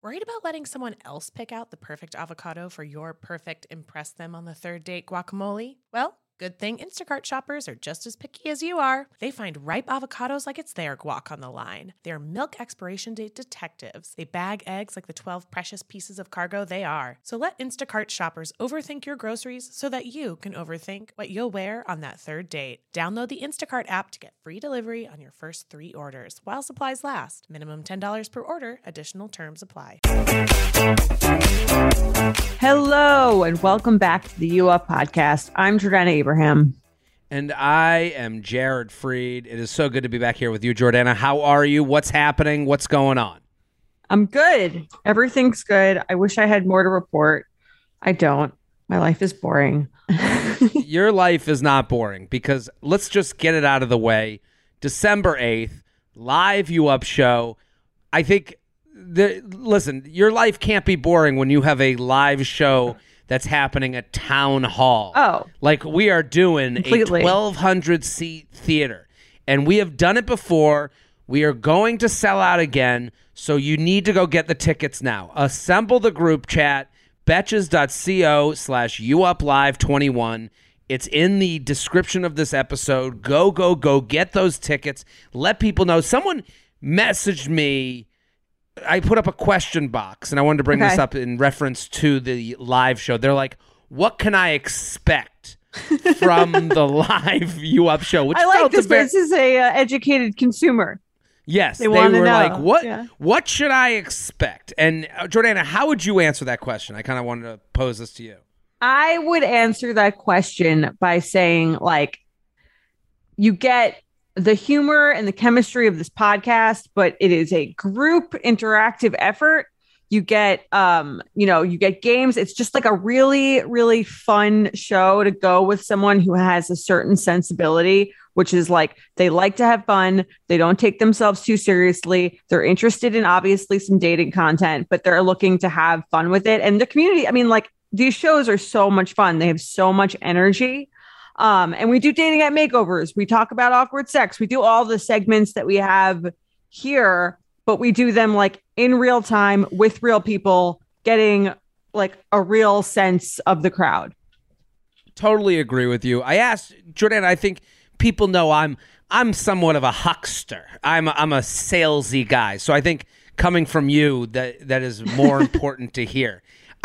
Worried about letting someone else pick out the perfect avocado for your perfect impress them on the third date guacamole? Well, good thing Instacart shoppers are just as picky as you are. They find ripe avocados like it's their guac on the line. They're milk expiration date detectives. They bag eggs like the 12 precious pieces of cargo they are. So let Instacart shoppers overthink your groceries so that you can overthink what you'll wear on that third date. Download the Instacart app to get free delivery on your first 3 orders while supplies last. Minimum $10 per order. Additional terms apply. Hello, and welcome back to the U Up podcast. I'm Jordana Abraham. And I am Jared Freed. It is so good to be back here with you, Jordana. How are you? What's happening? What's going on? I'm good. Everything's good. I wish I had more to report. I don't. My life is boring. Your life is not boring because let's just get it out of the way. December 8th, live U Up show. I think, listen, your life can't be boring when you have a live show that's happening at Town Hall. Oh. Like we are doing Completely. a 1,200-seat theater. And we have done it before. We are going to sell out again. So you need to go get the tickets now. Assemble the group chat, betches.co/UUpLive21. It's in the description of this episode. Go get those tickets. Let people know. Someone messaged me. I put up a question box, and I wanted to bring this up in reference to the live show. They're like, what can I expect from the live U Up show? Which I like felt this. This is a educated consumer. Yes, They were wanna know. like, what Yeah. What should I expect? And Jordana, how would you answer that question? I kind of wanted to pose this to you. I would answer that question by saying, like, you get the humor and the chemistry of this podcast, but it is a group interactive effort. You get, you get games. It's just like a really, really fun show to go with someone who has a certain sensibility, which is like, they like to have fun. They don't take themselves too seriously. They're interested in obviously some dating content, but they're looking to have fun with it. And the community, I mean, like, these shows are so much fun. They have so much energy. And we do dating at makeovers. We talk about awkward sex. We do all the segments that we have here, but we do them like in real time with real people, getting like a real sense of the crowd. Totally agree with you. I asked Jordana. I think people know I'm somewhat of a huckster. I'm a salesy guy. So I think coming from you, that is more important to hear.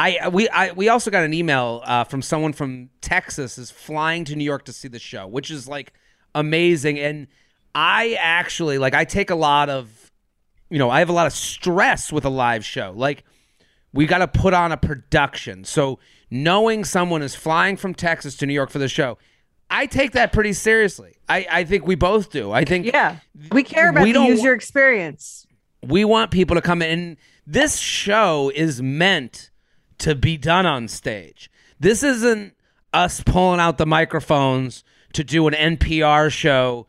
We also got an email from someone from Texas is flying to New York to see the show, which is like amazing. And I actually I take a lot of, I have a lot of stress with a live show. Like we got to put on a production. So knowing someone is flying from Texas to New York for the show, I take that pretty seriously. I think we both do. I think we care about the user experience. We want people to come in. This show is meant to be done on stage. This isn't us pulling out the microphones to do an NPR show,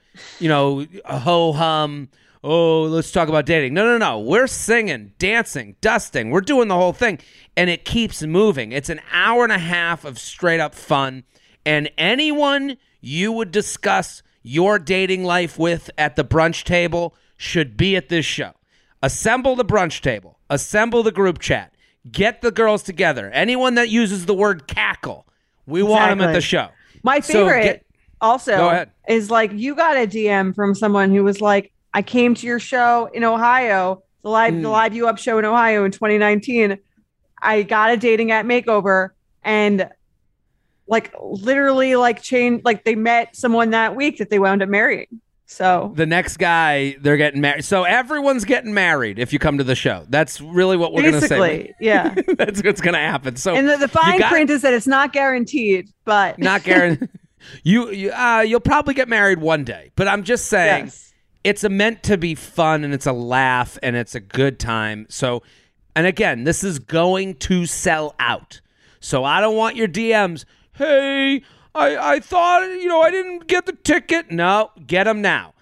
ho-hum, let's talk about dating. No. We're singing, dancing, dusting. We're doing the whole thing, and it keeps moving. It's an hour and a half of straight-up fun, and anyone you would discuss your dating life with at the brunch table should be at this show. Assemble the brunch table. Assemble the group chat. Get the girls together. Anyone that uses the word cackle, we want them at the show. My favorite also is like, you got a DM from someone who was like, I came to your show in Ohio, the live U Up show in Ohio in 2019. I got a dating at makeover, and like literally they met someone that week that they wound up marrying. So the next guy, they're getting married. So everyone's getting married if you come to the show. That's really what we're going to say. Yeah. That's what's going to happen. So, and the fine print is that it's not guaranteed, but not guaranteed. You'll probably get married one day, but I'm just saying it's meant to be fun, and it's a laugh, and it's a good time. So, and again, this is going to sell out. So I don't want your DMs. Hey, I thought, I didn't get the ticket. No, get them now.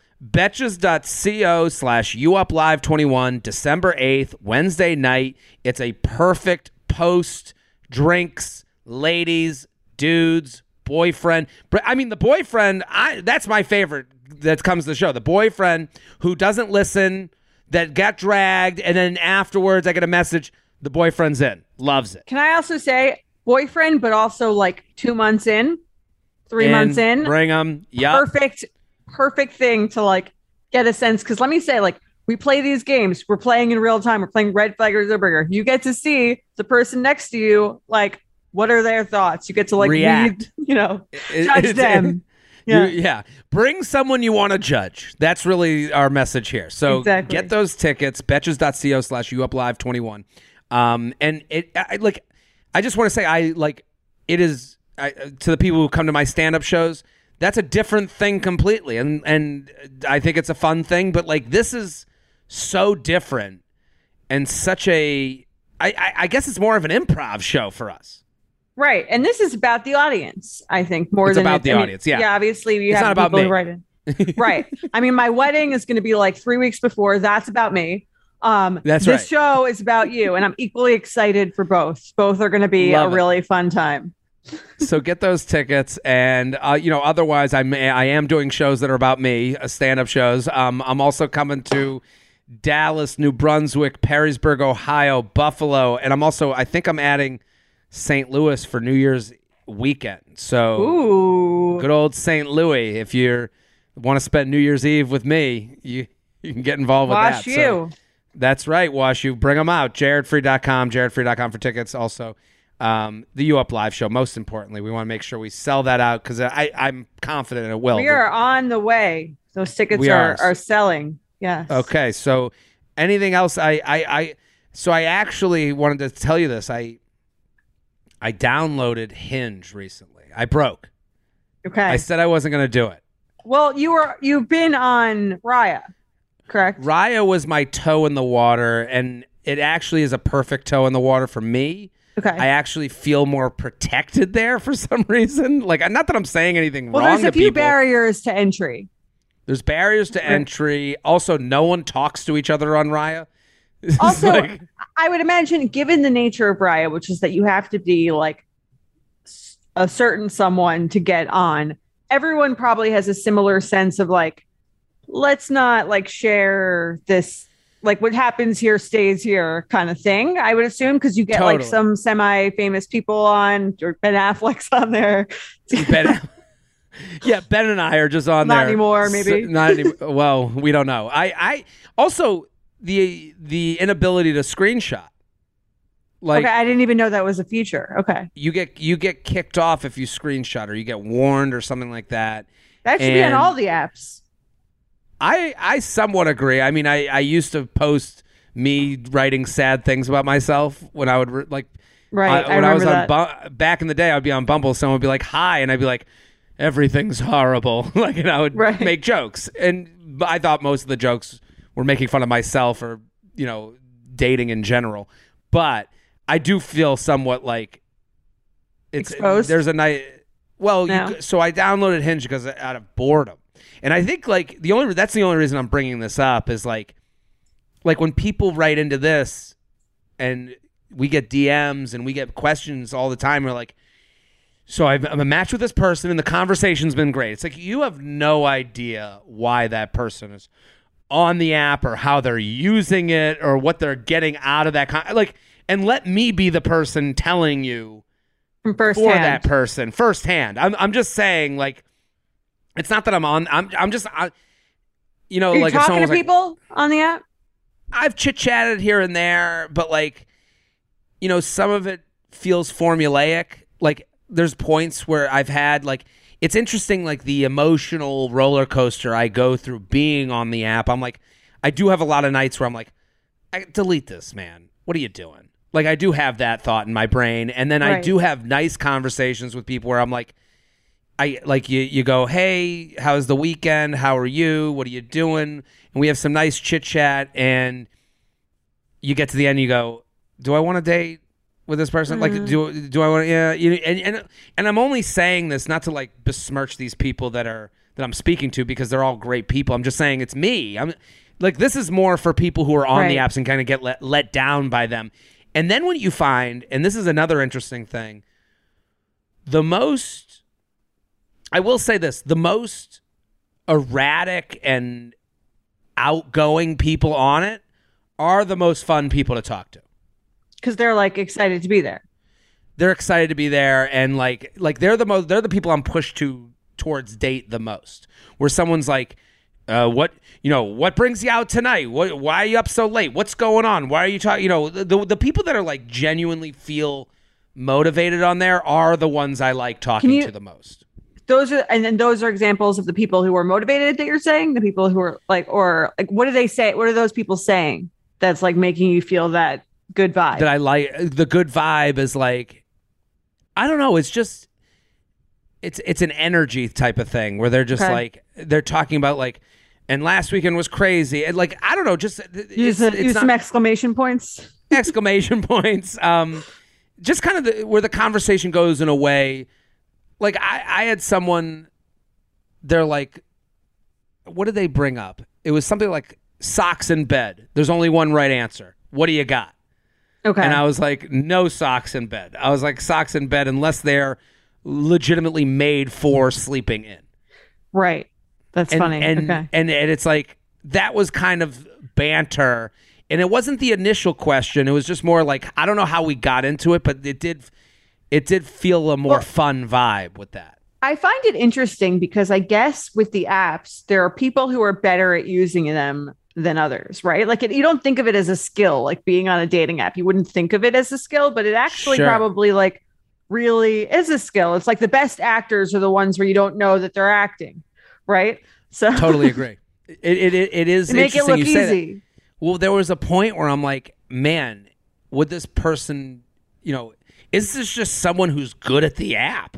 Betches.co/UUpLive21, December 8th, Wednesday night. It's a perfect post drinks, ladies, dudes, boyfriend. I mean, the boyfriend, that's my favorite that comes to the show. The boyfriend who doesn't listen, that got dragged, and then afterwards I get a message, the boyfriend's in, loves it. Can I also say boyfriend, but also like 2 months in, 3 months in? Bring them. Yep. Perfect thing to like get a sense. Because let me say, like, we play these games. We're playing in real time. We're playing Red Flag or Zerberger. You get to see the person next to you, like, what are their thoughts? You get to like react. Read, judge them. Yeah. Bring someone you want to judge. That's really our message here. So Get those tickets, betches.co/youuplive21. And I just want to say, to the people who come to my stand-up shows, that's a different thing completely. And I think it's a fun thing, but like, this is so different and such I guess it's more of an improv show for us. Right. And this is about the audience, I think, more it's than about the audience. Yeah. Yeah. Obviously, you it's have not people about me. who write in. Right. I mean, my wedding is going to be like 3 weeks before. That's about me. This show is about you, and I'm equally excited for both. Both are going to be really fun time. So get those tickets, and otherwise, I am doing shows that are about me, stand-up shows. I'm also coming to Dallas, New Brunswick, Perrysburg, Ohio, Buffalo, and I think I'm adding St. Louis for New Year's weekend. So good old St. Louis. If you want to spend New Year's Eve with me, you can get involved with that. WashU. So, that's right, WashU. Bring them out. JaredFree.com, JaredFree.com for tickets. Also, the U Up Live show. Most importantly, we want to make sure we sell that out because I'm confident it will. We are on the way. Those tickets are selling. Yes. Okay. So anything else? I actually wanted to tell you this. I downloaded Hinge recently. I broke. Okay. I said I wasn't going to do it. Well, you've been on Raya, correct? Raya was my toe in the water, and it actually is a perfect toe in the water for me. Okay. I actually feel more protected there for some reason. Like, not that I'm saying anything wrong to people. Well, there's a few barriers to entry. There's barriers to entry. Also, no one talks to each other on Raya. Also, I would imagine, given the nature of Raya, which is that you have to be like a certain someone to get on, everyone probably has a similar sense of like, let's not like share this, like what happens here stays here kind of thing. I would assume, because you get like some semi-famous people on, or Ben Affleck's on there. Yeah, Ben and I are just on not there. Not anymore, maybe. Not anymore. Well, we don't know. I also the inability to screenshot. Like, okay, I didn't even know that was a feature. Okay, you get kicked off if you screenshot, or you get warned, or something like that. That should be on all the apps. I somewhat agree. I mean, I used to post me writing sad things about myself when I would when I was on back in the day. I'd be on Bumble, someone would be like, "Hi," and I'd be like, "Everything's horrible." Like, and I would make jokes, and I thought most of the jokes were making fun of myself or dating in general. But I do feel somewhat like it's exposed. There's a night. Well, so I downloaded Hinge because out of boredom. And I think like that's the only reason I'm bringing this up is like when people write into this and we get DMs and we get questions all the time, we're like, so I'm a match with this person and the conversation's been great. It's like, you have no idea why that person is on the app or how they're using it or what they're getting out of that. And let me be the person telling you for that person firsthand. I'm just saying, like, it's not that I'm just Are you like talking to people on the app? I've chit-chatted here and there, but like, some of it feels formulaic. Like, there's points where I've had like, it's interesting, like the emotional roller coaster I go through being on the app. I'm like, I do have a lot of nights where I'm like, delete this, man. What are you doing? Like, I do have that thought in my brain. And then I do have nice conversations with people where I'm like, you go, hey, how's the weekend? How are you? What are you doing? And we have some nice chit chat, and you get to the end, and you go, do I want to date with this person? Like, do I want to? Yeah. And I'm only saying this not to like besmirch these people that I'm speaking to, because they're all great people. I'm just saying it's me. I'm like, this is more for people who are on the apps and kind of get let down by them. And then what you find, and this is another interesting thing, I will say this, the most erratic and outgoing people on it are the most fun people to talk to. Because they're like excited to be there. They're excited to be there, and like they're the people I'm pushed towards date the most. Where someone's like, what brings you out tonight? Why are you up so late? What's going on? Why are you talking? The people that are like genuinely feel motivated on there are the ones I like talking to the most. Those are examples of the people who are motivated that you're saying, the people who are like, or like, what do they say? What are those people saying that's like making you feel that good vibe? That I like. The good vibe is like, I don't know. It's just, it's an energy type of thing where they're just like, they're talking about like, and last weekend was crazy. And like, I don't know, just use some exclamation points. Exclamation points. Just kind of where the conversation goes in a way. Like I had someone, they're like, what did they bring up? It was something like socks in bed. There's only one right answer. What do you got? Okay. And I was like, no socks in bed. I was like, socks in bed unless they're legitimately made for sleeping in. Right. That's funny. And it's like, that was kind of banter. And it wasn't the initial question. It was just more like, I don't know how we got into it, but it did feel a more fun vibe with that. I find it interesting because I guess with the apps, there are people who are better at using them than others, right? Like you don't think of it as a skill, like being on a dating app. You wouldn't think of it as a skill, but it actually probably like really is a skill. It's like the best actors are the ones where you don't know that they're acting, right? So totally agree. It is make it look easy. Well, there was a point where I'm like, man, would this person, is this just someone who's good at the app?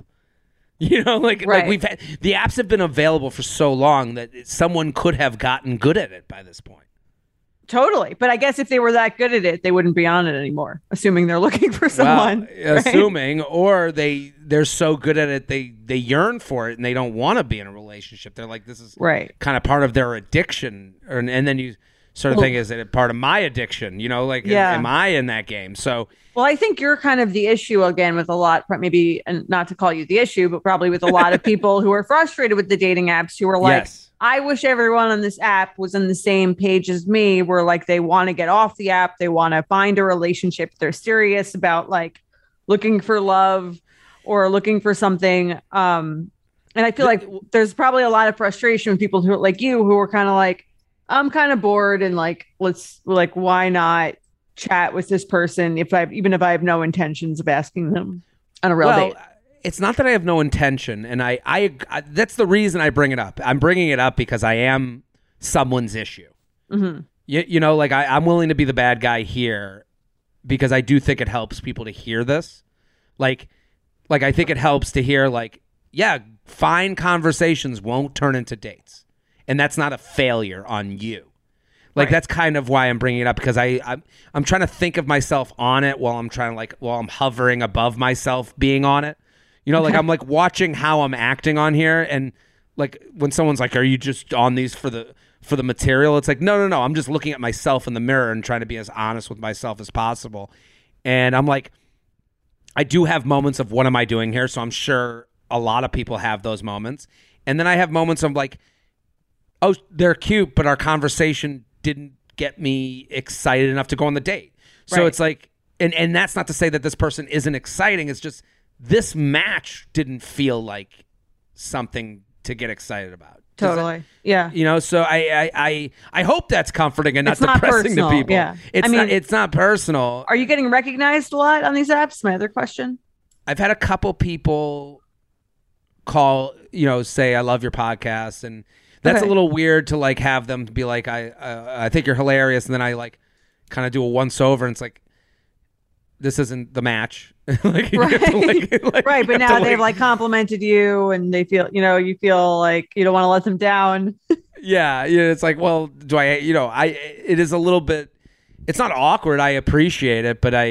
Like we've had, the apps have been available for so long that someone could have gotten good at it by this point. Totally. But I guess if they were that good at it, they wouldn't be on it anymore, assuming they're looking for someone. Well, assuming, or they're so good at it, they yearn for it and they don't want to be in a relationship. They're like, this is kind of part of their addiction. And then you sort of think, is it part of my addiction? Am I in that game? So, well, I think you're kind of the issue again with a lot, maybe, and not to call you the issue, but probably with a lot of people who are frustrated with the dating apps who are like, I wish everyone on this app was on the same page as me, where like they want to get off the app. They want to find a relationship. They're serious about like looking for love or looking for something. And I feel like there's probably a lot of frustration with people who are like you, who are kind of like, I'm kind of bored and like, why not chat with this person even if I have no intentions of asking them on a real date? It's not that I have no intention, and I that's the reason I bring it up. I'm bringing it up because I am someone's issue. Mm-hmm. Like I'm willing to be the bad guy here because I do think it helps people to hear this. Like I think it helps to hear fine conversations won't turn into dates. And that's not a failure on you. That's kind of why I'm bringing it up, because I'm trying to think of myself on it while I'm hovering above myself being on it. I'm like watching how I'm acting on here, and like when someone's like, "Are you just on these for the material?" It's like, no. I'm just looking at myself in the mirror and trying to be as honest with myself as possible. And I'm like, I do have moments of what am I doing here? So I'm sure a lot of people have those moments, and then I have moments of like, oh, they're cute, but our conversation didn't get me excited enough to go on the date. So it's like, and that's not to say that this person isn't exciting. It's just this match didn't feel like something to get excited about. Totally. Yeah. So I hope that's comforting and not depressing to people. Yeah. It's not personal. Are you getting recognized a lot on these apps? My other question. I've had a couple people call, say, I love your podcast, and that's a little weird to like have them be like, I think you're hilarious, and then I like kind of do a once over, and it's like, this isn't the match. Right. But now they've like complimented you, and they feel, you feel like you don't want to let them down. Yeah. It's like, well, do I, it is a little bit, it's not awkward. I appreciate it, but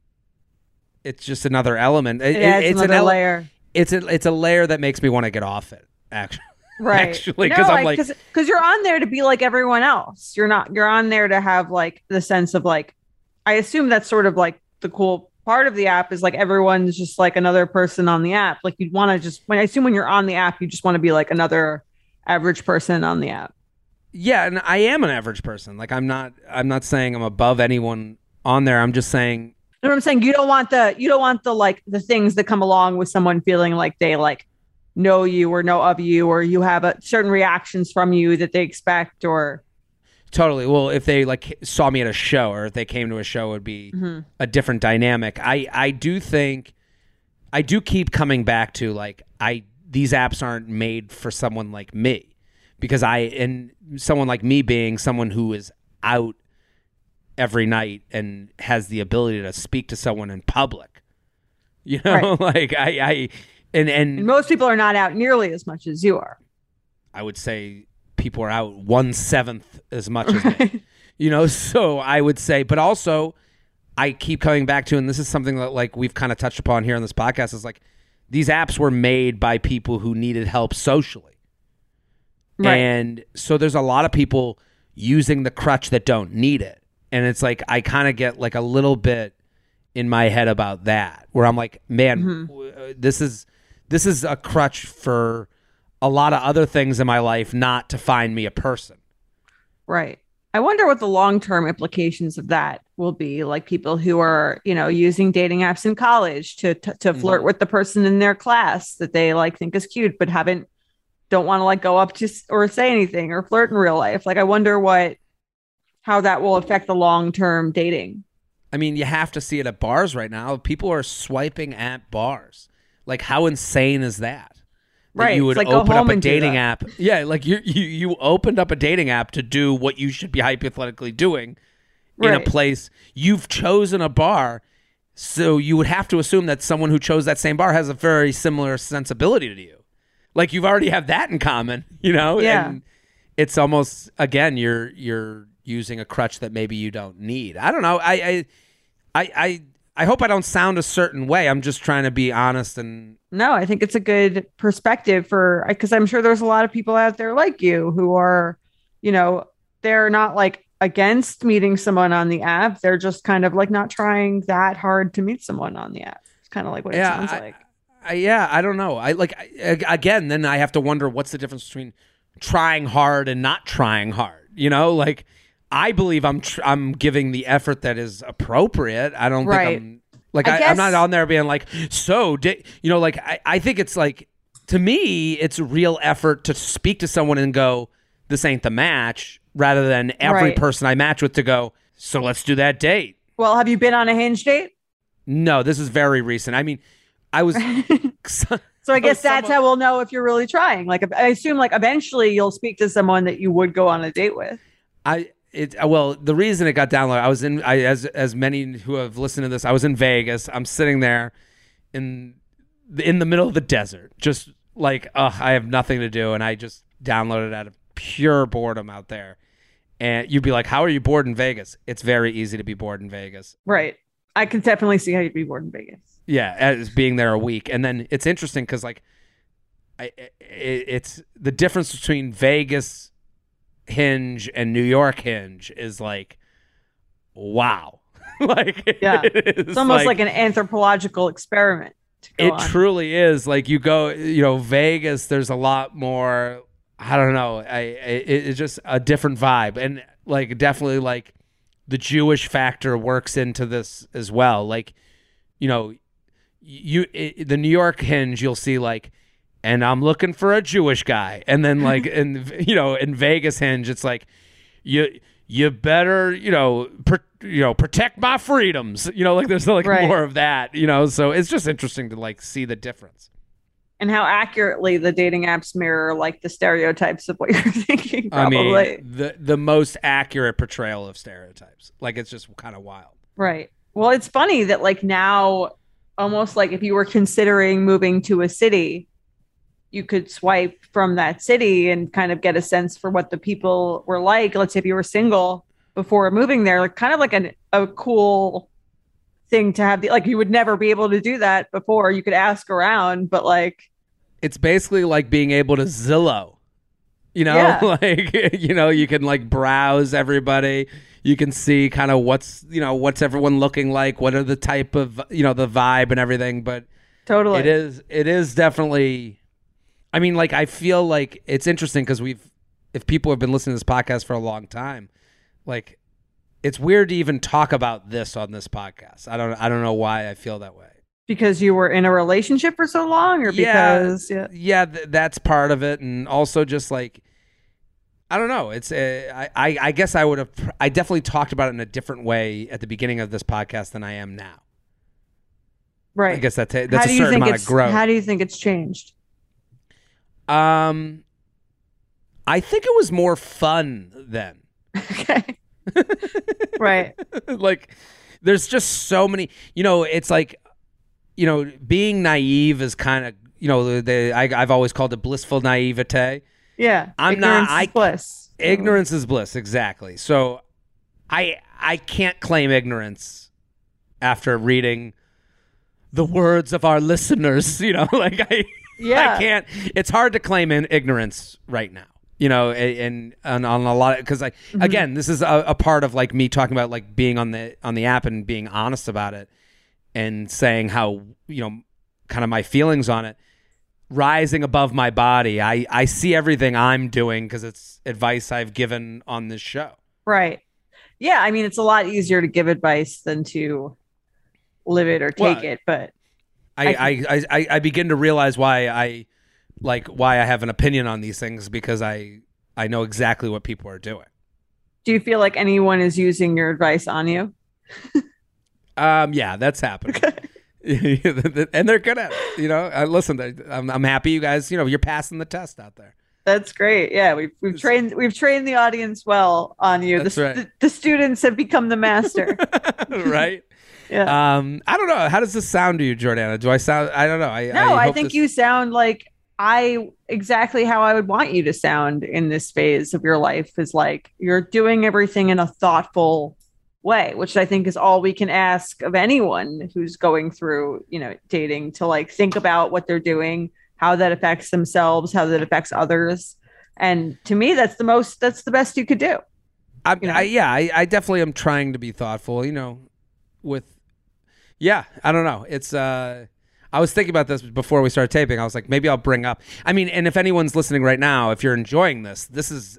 it's just another element. It's another layer. It's a layer that makes me want to get off it, actually. Right. Actually, because I'm like, because you're on there to be like everyone else. You're on there to have like the sense of like, I assume that's sort of like the cool part of the app is like everyone's just like another person on the app. Like you'd want to just, when you're on the app, you just want to be like another average person on the app. Yeah, and I am an average person. Like I'm not saying I'm above anyone on there. I'm just saying. You know what I'm saying? You don't want the like the things that come along with someone feeling like they like know you or know of you, or you have certain reactions from you that they expect, or totally. Well, if they like saw me at a show, or if they came to a show, it would be a different dynamic. I do think I do keep coming back to like these apps aren't made for someone like me. Because and someone like me being someone who is out every night and has the ability to speak to someone in public, you know, right. Like and most people are not out nearly as much as you are. I would say people are out 1/7 as much as me, you know. So I would say, but also I keep coming back to, and this is something that like we've kind of touched upon here on this podcast, is like these apps were made by people who needed help socially. Right. And so there's a lot of people using the crutch that don't need it. And it's like I kind of get like a little bit in my head about that, where I'm like, man, this is a crutch for a lot of other things in my life, not to find me a person. Right. I wonder what the long-term implications of that will be. Like people who are, you know, using dating apps in college to flirt with the person in their class that they like think is cute, but don't want to like go up to or say anything or flirt in real life. Like I wonder how that will affect the long-term dating. I mean, you have to see it at bars right now. People are swiping at bars. Like how insane is that? Right. You would like open up a dating app. Yeah. Like you opened up a dating app to do what you should be hypothetically doing in a place. You've chosen a bar. So you would have to assume that someone who chose that same bar has a very similar sensibility to you. Like you've already have that in common, you know? Yeah. And it's almost, again, you're using a crutch that maybe you don't need. I don't know. I hope I don't sound a certain way. I'm just trying to be honest. And no, I think it's a good perspective because I'm sure there's a lot of people out there like you who are, you know, they're not like against meeting someone on the app. They're just kind of like not trying that hard to meet someone on the app. It's kind of like what it sounds like. I don't know. Again, then I have to wonder what's the difference between trying hard and not trying hard. You know, like I believe I'm giving the effort that is appropriate. I don't think I'm like I'm not on there being like, so you know, like I think it's like, to me it's real effort to speak to someone and go, this ain't the match, rather than every person I match with to go, so let's do that date. Well, have you been on a Hinge date? No, this is very recent. I mean, I was so I guess that's how we'll know if you're really trying. Like I assume like eventually you'll speak to someone that you would go on a date with. Well, the reason it got downloaded, as many who have listened to this, I was in Vegas. I'm sitting there in the middle of the desert, just like I have nothing to do, and I just downloaded out of pure boredom out there. And you'd be like, how are you bored in Vegas? It's very easy to be bored in Vegas. Right. I can definitely see how you'd be bored in Vegas. Yeah, as being there a week. And then it's interesting because like it's the difference between Vegas Hinge and New York Hinge is like, wow. Like it's almost like an anthropological experiment. Truly is. Like you go, you know, Vegas, there's a lot more, I don't know, it's just a different vibe. And like definitely like the Jewish factor works into this as well. Like, you know, the New York Hinge, you'll see like, and I'm looking for a Jewish guy, and then like in Vegas Hinge, it's like you better protect my freedoms, you know, like there's like more of that, you know. So it's just interesting to like see the difference and how accurately the dating apps mirror like the stereotypes of what you're thinking. Probably. I mean, the most accurate portrayal of stereotypes. Like it's just kind of wild. Right. Well, it's funny that like now, almost like if you were considering moving to a city, you could swipe from that city and kind of get a sense for what the people were like. Let's say if you were single before moving there, like kind of like a cool thing to have. Like you would never be able to do that before. You could ask around, but like it's basically like being able to Zillow. You know, like, you know, you can like browse everybody. You can see kind of what's everyone looking like, what are the type of, you know, the vibe and everything. But totally, it is definitely, I mean, like, I feel like it's interesting because if people have been listening to this podcast for a long time, like it's weird to even talk about this on this podcast. I don't know why I feel that way. Because you were in a relationship for so long, or because that's part of it, and also just like I don't know. It's I guess I definitely talked about it in a different way at the beginning of this podcast than I am now. Right. I guess that's a certain amount of growth. How do you think it's changed? I think it was more fun then. Okay. Right. Like there's just so many, it's like, being naive is kind of, I've always called it blissful naivete. Yeah. Ignorance is bliss. Ignorance is bliss. Exactly. So I can't claim ignorance after reading the words of our listeners, I can't, it's hard to claim ignorance right now, and on a lot of, because again, this is a part of like me talking about like being on the app and being honest about it and saying how, kind of my feelings on it, rising above my body. I see everything I'm doing because it's advice I've given on this show. Right. Yeah. I mean, it's a lot easier to give advice than to live it or take it, but I begin to realize why I have an opinion on these things, because I know exactly what people are doing. Do you feel like anyone is using your advice on you? Yeah, that's happening. And they're good at it. Listen, I'm happy you guys, you're passing the test out there. That's great. Yeah, we've trained the audience well on you. That's right. The students have become the master. Right. Yeah. I don't know. How does this sound to you, Jordana? Do I sound? I don't know. I think you sound like exactly how I would want you to sound in this phase of your life. Is like you're doing everything in a thoughtful way, which I think is all we can ask of anyone who's going through, dating, to like think about what they're doing, how that affects themselves, how that affects others. And to me, that's the best you could do. I definitely am trying to be thoughtful, I don't know. It's, I was thinking about this before we started taping. I was like, maybe I'll bring up, and if anyone's listening right now, if you're enjoying this is,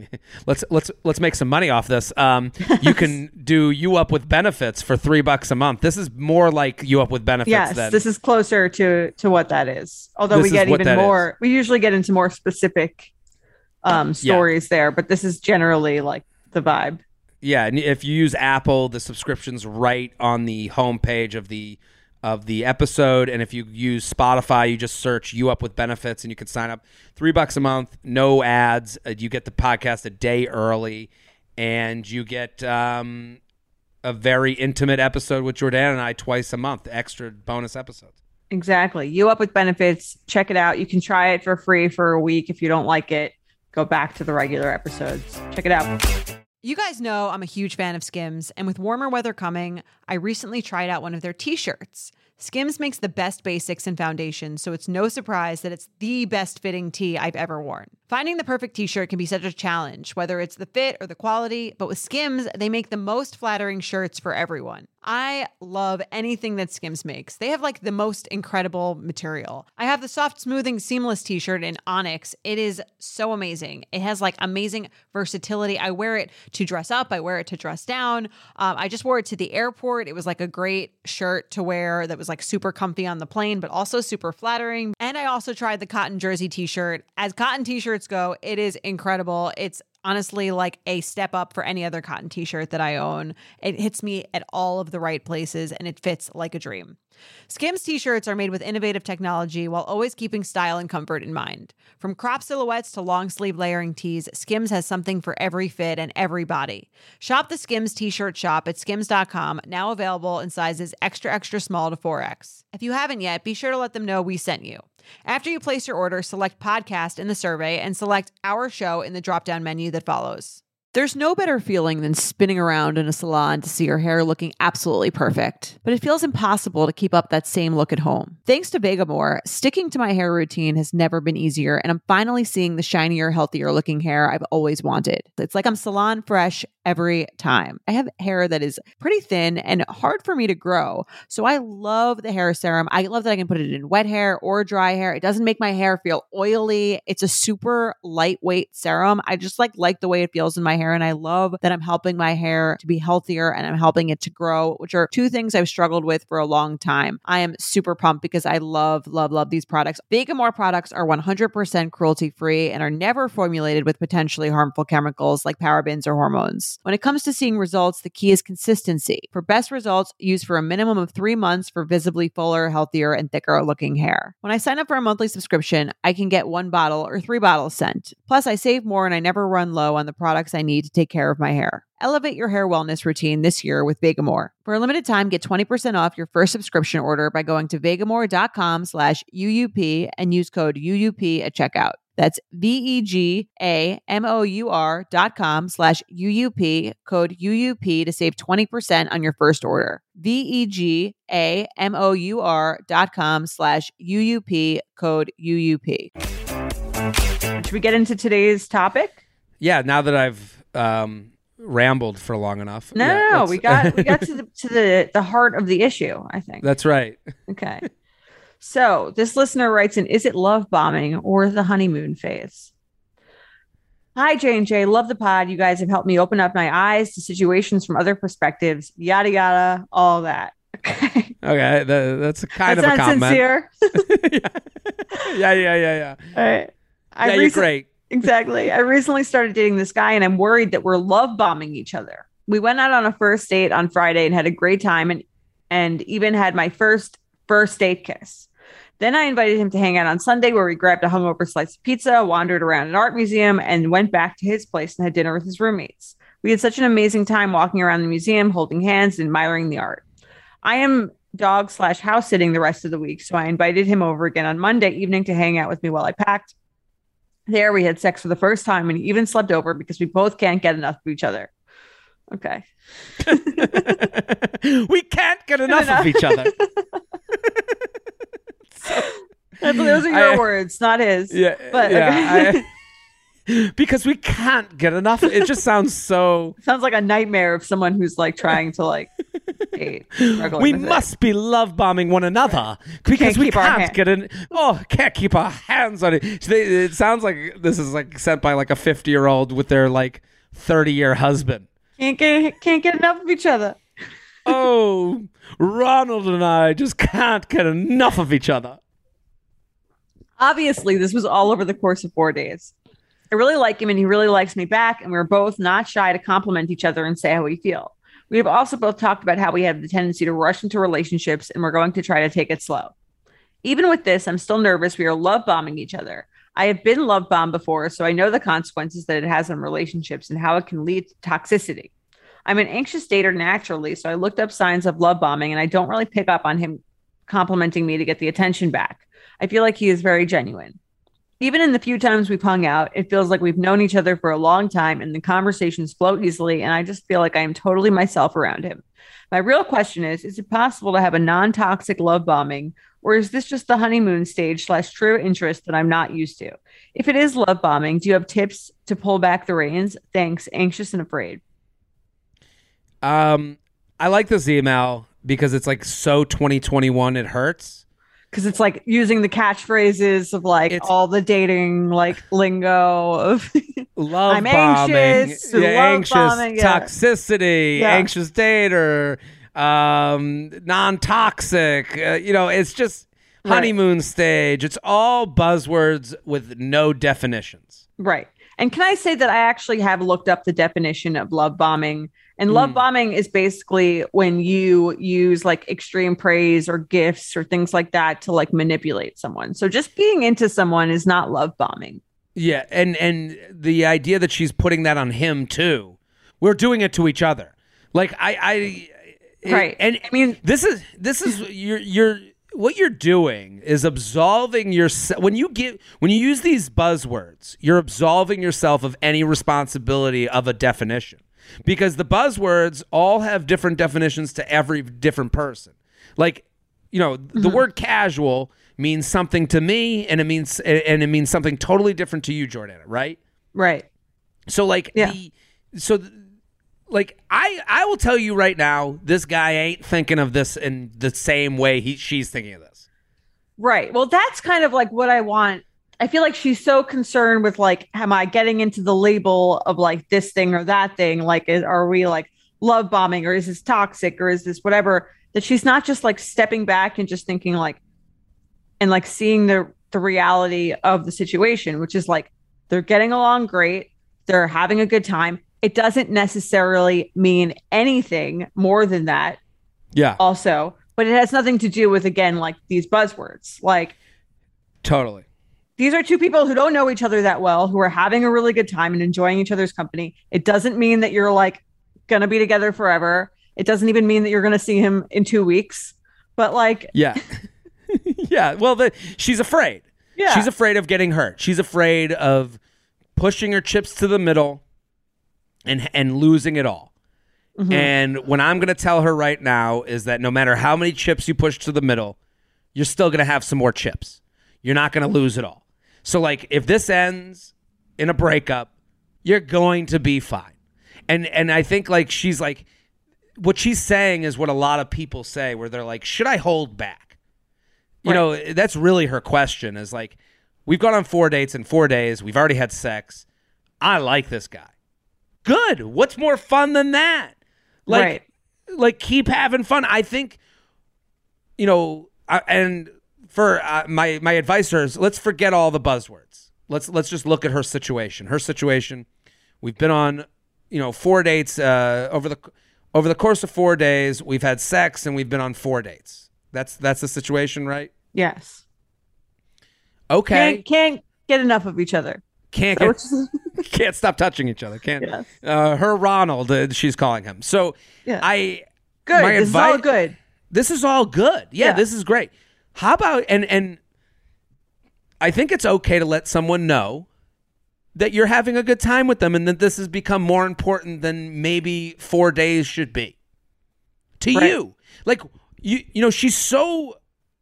let's make some money off this. You can do You Up with benefits for $3 a month. This is more like You Up with benefits. Yes, this is closer to what that is. Although we get even more, we usually get into more specific stories there, but this is generally like the vibe. Yeah, and if you use Apple, the subscription's right on the homepage of the episode, and if you use Spotify, you just search You Up with Benefits, and you can sign up. $3 a month, no ads. You get the podcast a day early, and you get a very intimate episode with Jordana and I twice a month, extra bonus episodes. Exactly. You Up with Benefits. Check it out. You can try it for free for a week. If you don't like it, go back to the regular episodes. Check it out. You guys know I'm a huge fan of Skims, and with warmer weather coming, I recently tried out one of their t-shirts. Skims makes the best basics and foundations, so it's no surprise that it's the best fitting tee I've ever worn. Finding the perfect t-shirt can be such a challenge, whether it's the fit or the quality, but with Skims, they make the most flattering shirts for everyone. I love anything that Skims makes. They have like the most incredible material. I have the soft, smoothing, seamless t-shirt in Onyx. It is so amazing. It has like amazing versatility. I wear it to dress up. I wear it to dress down. I just wore it to the airport. It was like a great shirt to wear that was like super comfy on the plane, but also super flattering. And I also tried the cotton jersey t-shirt. As cotton t-shirts go, it is incredible. It's honestly like a step up for any other cotton t-shirt that I own. It hits me at all of the right places and it fits like a dream. Skims t-shirts are made with innovative technology while always keeping style and comfort in mind. From crop silhouettes to long sleeve layering tees, Skims has something for every fit and every body. Shop the Skims t-shirt shop at skims.com, now available in sizes extra, extra small to 4X. If you haven't yet, be sure to let them know we sent you. After you place your order, select podcast in the survey and select our show in the drop-down menu that follows. There's no better feeling than spinning around in a salon to see your hair looking absolutely perfect, but it feels impossible to keep up that same look at home. Thanks to Vegamore, sticking to my hair routine has never been easier, and I'm finally seeing the shinier, healthier looking hair I've always wanted. It's like I'm salon fresh every time. I have hair that is pretty thin and hard for me to grow, so I love the hair serum. I love that I can put it in wet hair or dry hair. It doesn't make my hair feel oily. It's a super lightweight serum. I just like the way it feels in my hair, and I love that I'm helping my hair to be healthier and I'm helping it to grow, which are two things I've struggled with for a long time. I am super pumped because I love these products. Vegamore products are 100% cruelty-free and are never formulated with potentially harmful chemicals like parabens or hormones. When it comes to seeing results, the key is consistency. For best results, use for a minimum of 3 months for visibly fuller, healthier, and thicker looking hair. When I sign up for a monthly subscription, I can get 1 bottle or 3 bottles sent. Plus, I save more and I never run low on the products I need to take care of my hair. Elevate your hair wellness routine this year with Vegamore. For a limited time, get 20% off your first subscription order by going to vegamore.com/UUP and use code UUP at checkout. That's vegamore.com/UUP, code UUP to save 20% on your first order. vegamore.com/UUP, code UUP. Should we get into today's topic? Yeah, now that I've rambled for long enough. No. We got to the heart of the issue, I think. That's right. Okay. So this listener writes in, is it love bombing or the honeymoon phase? Hi, J&J. Love the pod. You guys have helped me open up my eyes to situations from other perspectives. Yada, yada, all that. Okay. Okay. That's a kind of a comment. Sincere. Yeah. All right. You're great. Exactly. I recently started dating this guy and I'm worried that we're love bombing each other. We went out on a first date on Friday and had a great time and even had my first date kiss. Then I invited him to hang out on Sunday where we grabbed a hungover slice of pizza, wandered around an art museum, and went back to his place and had dinner with his roommates. We had such an amazing time walking around the museum, holding hands, and admiring the art. I am dog/house sitting the rest of the week, so I invited him over again on Monday evening to hang out with me while I packed. There, we had sex for the first time and he even slept over because we both can't get enough of each other. Okay. We can't get enough of each other. Those are your words, not his. Yeah. But yeah, okay. Because we can't get enough. It just sounds so. Sounds like a nightmare of someone who's trying to date. We must be love bombing one another because we can't get in. Oh, can't keep our hands on it. It sounds like this is sent by a 50-year-old with their 30-year husband. Can't get enough of each other. Oh, Ronald and I just can't get enough of each other. Obviously, this was all over the course of 4 days. I really like him and he really likes me back, and we're both not shy to compliment each other and say how we feel. We have also both talked about how we have the tendency to rush into relationships and we're going to try to take it slow. Even with this, I'm still nervous we are love bombing each other. I have been love bombed before, so I know the consequences that it has on relationships and how it can lead to toxicity. I'm an anxious dater naturally, so I looked up signs of love bombing and I don't really pick up on him complimenting me to get the attention back. I feel like he is very genuine. Even in the few times we've hung out, it feels like we've known each other for a long time and the conversations flow easily, and I just feel like I am totally myself around him. My real question is it possible to have a non-toxic love bombing, or is this just the honeymoon stage / true interest that I'm not used to? If it is love bombing, do you have tips to pull back the reins? Thanks, anxious and afraid. I like this email because it's so 2021 it hurts. Because it's using the catchphrases of all the dating lingo of love I'm bombing, anxious, anxious bombing, toxicity, anxious dater, non-toxic. It's just honeymoon stage. It's all buzzwords with no definitions. Right. And can I say that I actually have looked up the definition of love bombing? And love bombing is basically when you use extreme praise or gifts or things like that to manipulate someone. So just being into someone is not love bombing. Yeah. And the idea that she's putting that on him too. We're doing it to each other. Right. And I mean, this is you're what you're doing is absolving yourself. When you use these buzzwords, you're absolving yourself of any responsibility of a definition, because the buzzwords all have different definitions to every different person. Like, the word casual means something to me, and it means something totally different to you, Jordana, right? Right. So I will tell you right now, this guy ain't thinking of this in the same way she's thinking of this. Right. Well, that's kind of like what I want. I feel like she's so concerned with like, am I getting into the label of like this thing or that thing? Like, are we like love bombing, or is this toxic, or is this whatever? That she's not just like stepping back and just thinking like, and like seeing the reality of the situation, which is like, they're getting along great. They're having a good time. It doesn't necessarily mean anything more than that. Yeah. Also, but it has nothing to do with, again, like these buzzwords. Like, totally. These are two people who don't know each other that well, who are having a really good time and enjoying each other's company. It doesn't mean that you're like going to be together forever. It doesn't even mean that you're going to see him in 2 weeks. But like, yeah. Yeah. Well, she's afraid. Yeah. She's afraid of getting hurt. She's afraid of pushing her chips to the middle and losing it all. Mm-hmm. And what I'm going to tell her right now is that no matter how many chips you push to the middle, you're still going to have some more chips. You're not going to lose it all. So like, if this ends in a breakup, you're going to be fine. And I think like, she's like, what she's saying is what a lot of people say, where they're like, should I hold back? You know, that's really her question, is like, we've gone on 4 dates in 4 days. We've already had sex. I like this guy. Good. What's more fun than that? Like, keep having fun. I think, and for my advice is, let's forget all the buzzwords. Let's just look at her situation. Her situation, we've been on, 4 dates over the course of 4 days. We've had sex and we've been on 4 dates. That's the situation, right? Yes. Okay. Can't get enough of each other. Can't stop touching each other. Can't. Yes. Her Ronald, she's calling him. So good. This is all good. This is all good. Yeah, this is great. How about and I think it's okay to let someone know that you're having a good time with them, and that this has become more important than maybe 4 days should be to you. Like she's so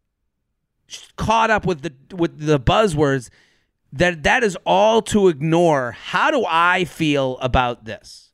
caught up with the buzzwords that is all to ignore. How do I feel about this?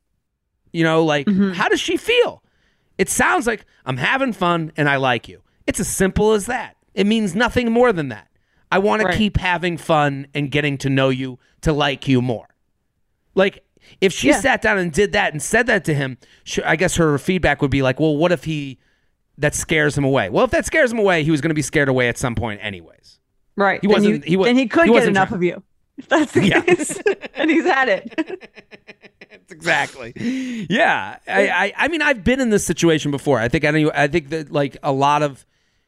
How does she feel? It sounds like, I'm having fun and I like you. It's as simple as that. It means nothing more than that. I want to keep having fun and getting to know you to like you more. Like, if she sat down and did that and said that to him, I guess her feedback would be like, well, what if that scares him away? Well, if that scares him away, he was going to be scared away at some point anyways. Right. Then he could get enough of you. If that's the case. And he's had it. Exactly. Yeah. I mean, I've been in this situation before. I think that like a lot of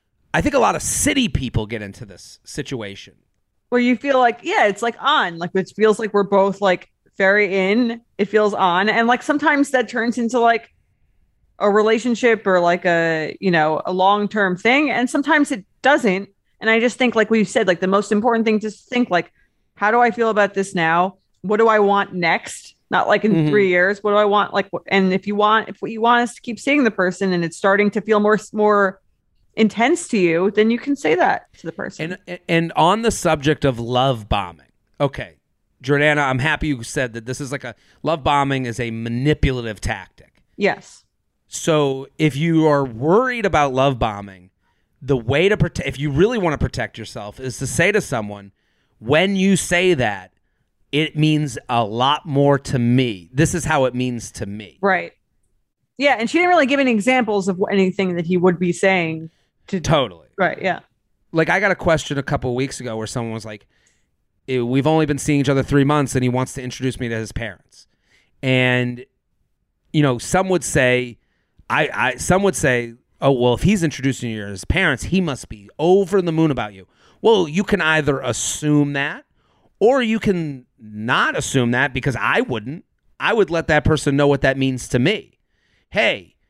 city people get into this situation where you feel like, it's like on, like, it feels like we're both like very in, it feels on. And like, sometimes that turns into like a relationship or like a long-term thing. And sometimes it doesn't. And I just think, like we said, like the most important thing to think, like, how do I feel about this now? What do I want next? Not like in 3 years. What do I want? Like, and if what you want is to keep seeing the person and it's starting to feel more intense to you, then you can say that to the person. And on the subject of love bombing, okay, Jordana, I'm happy you said that this is like love bombing is a manipulative tactic. Yes. So if you are worried about love bombing, the way to protect, if you really want to protect yourself, is to say to someone, when you say that, it means a lot more to me. This is how it means to me. Right. Yeah. And she didn't really give any examples of anything that he would be saying. Totally. Right. Yeah. Like, I got a question a couple of weeks ago where someone was like, we've only been seeing each other 3 months and he wants to introduce me to his parents. And, some would say, some would say, oh, well, if he's introducing you to his parents, he must be over the moon about you. Well, you can either assume that, or you can not assume that, because I wouldn't. I would let that person know what that means to me. Hey,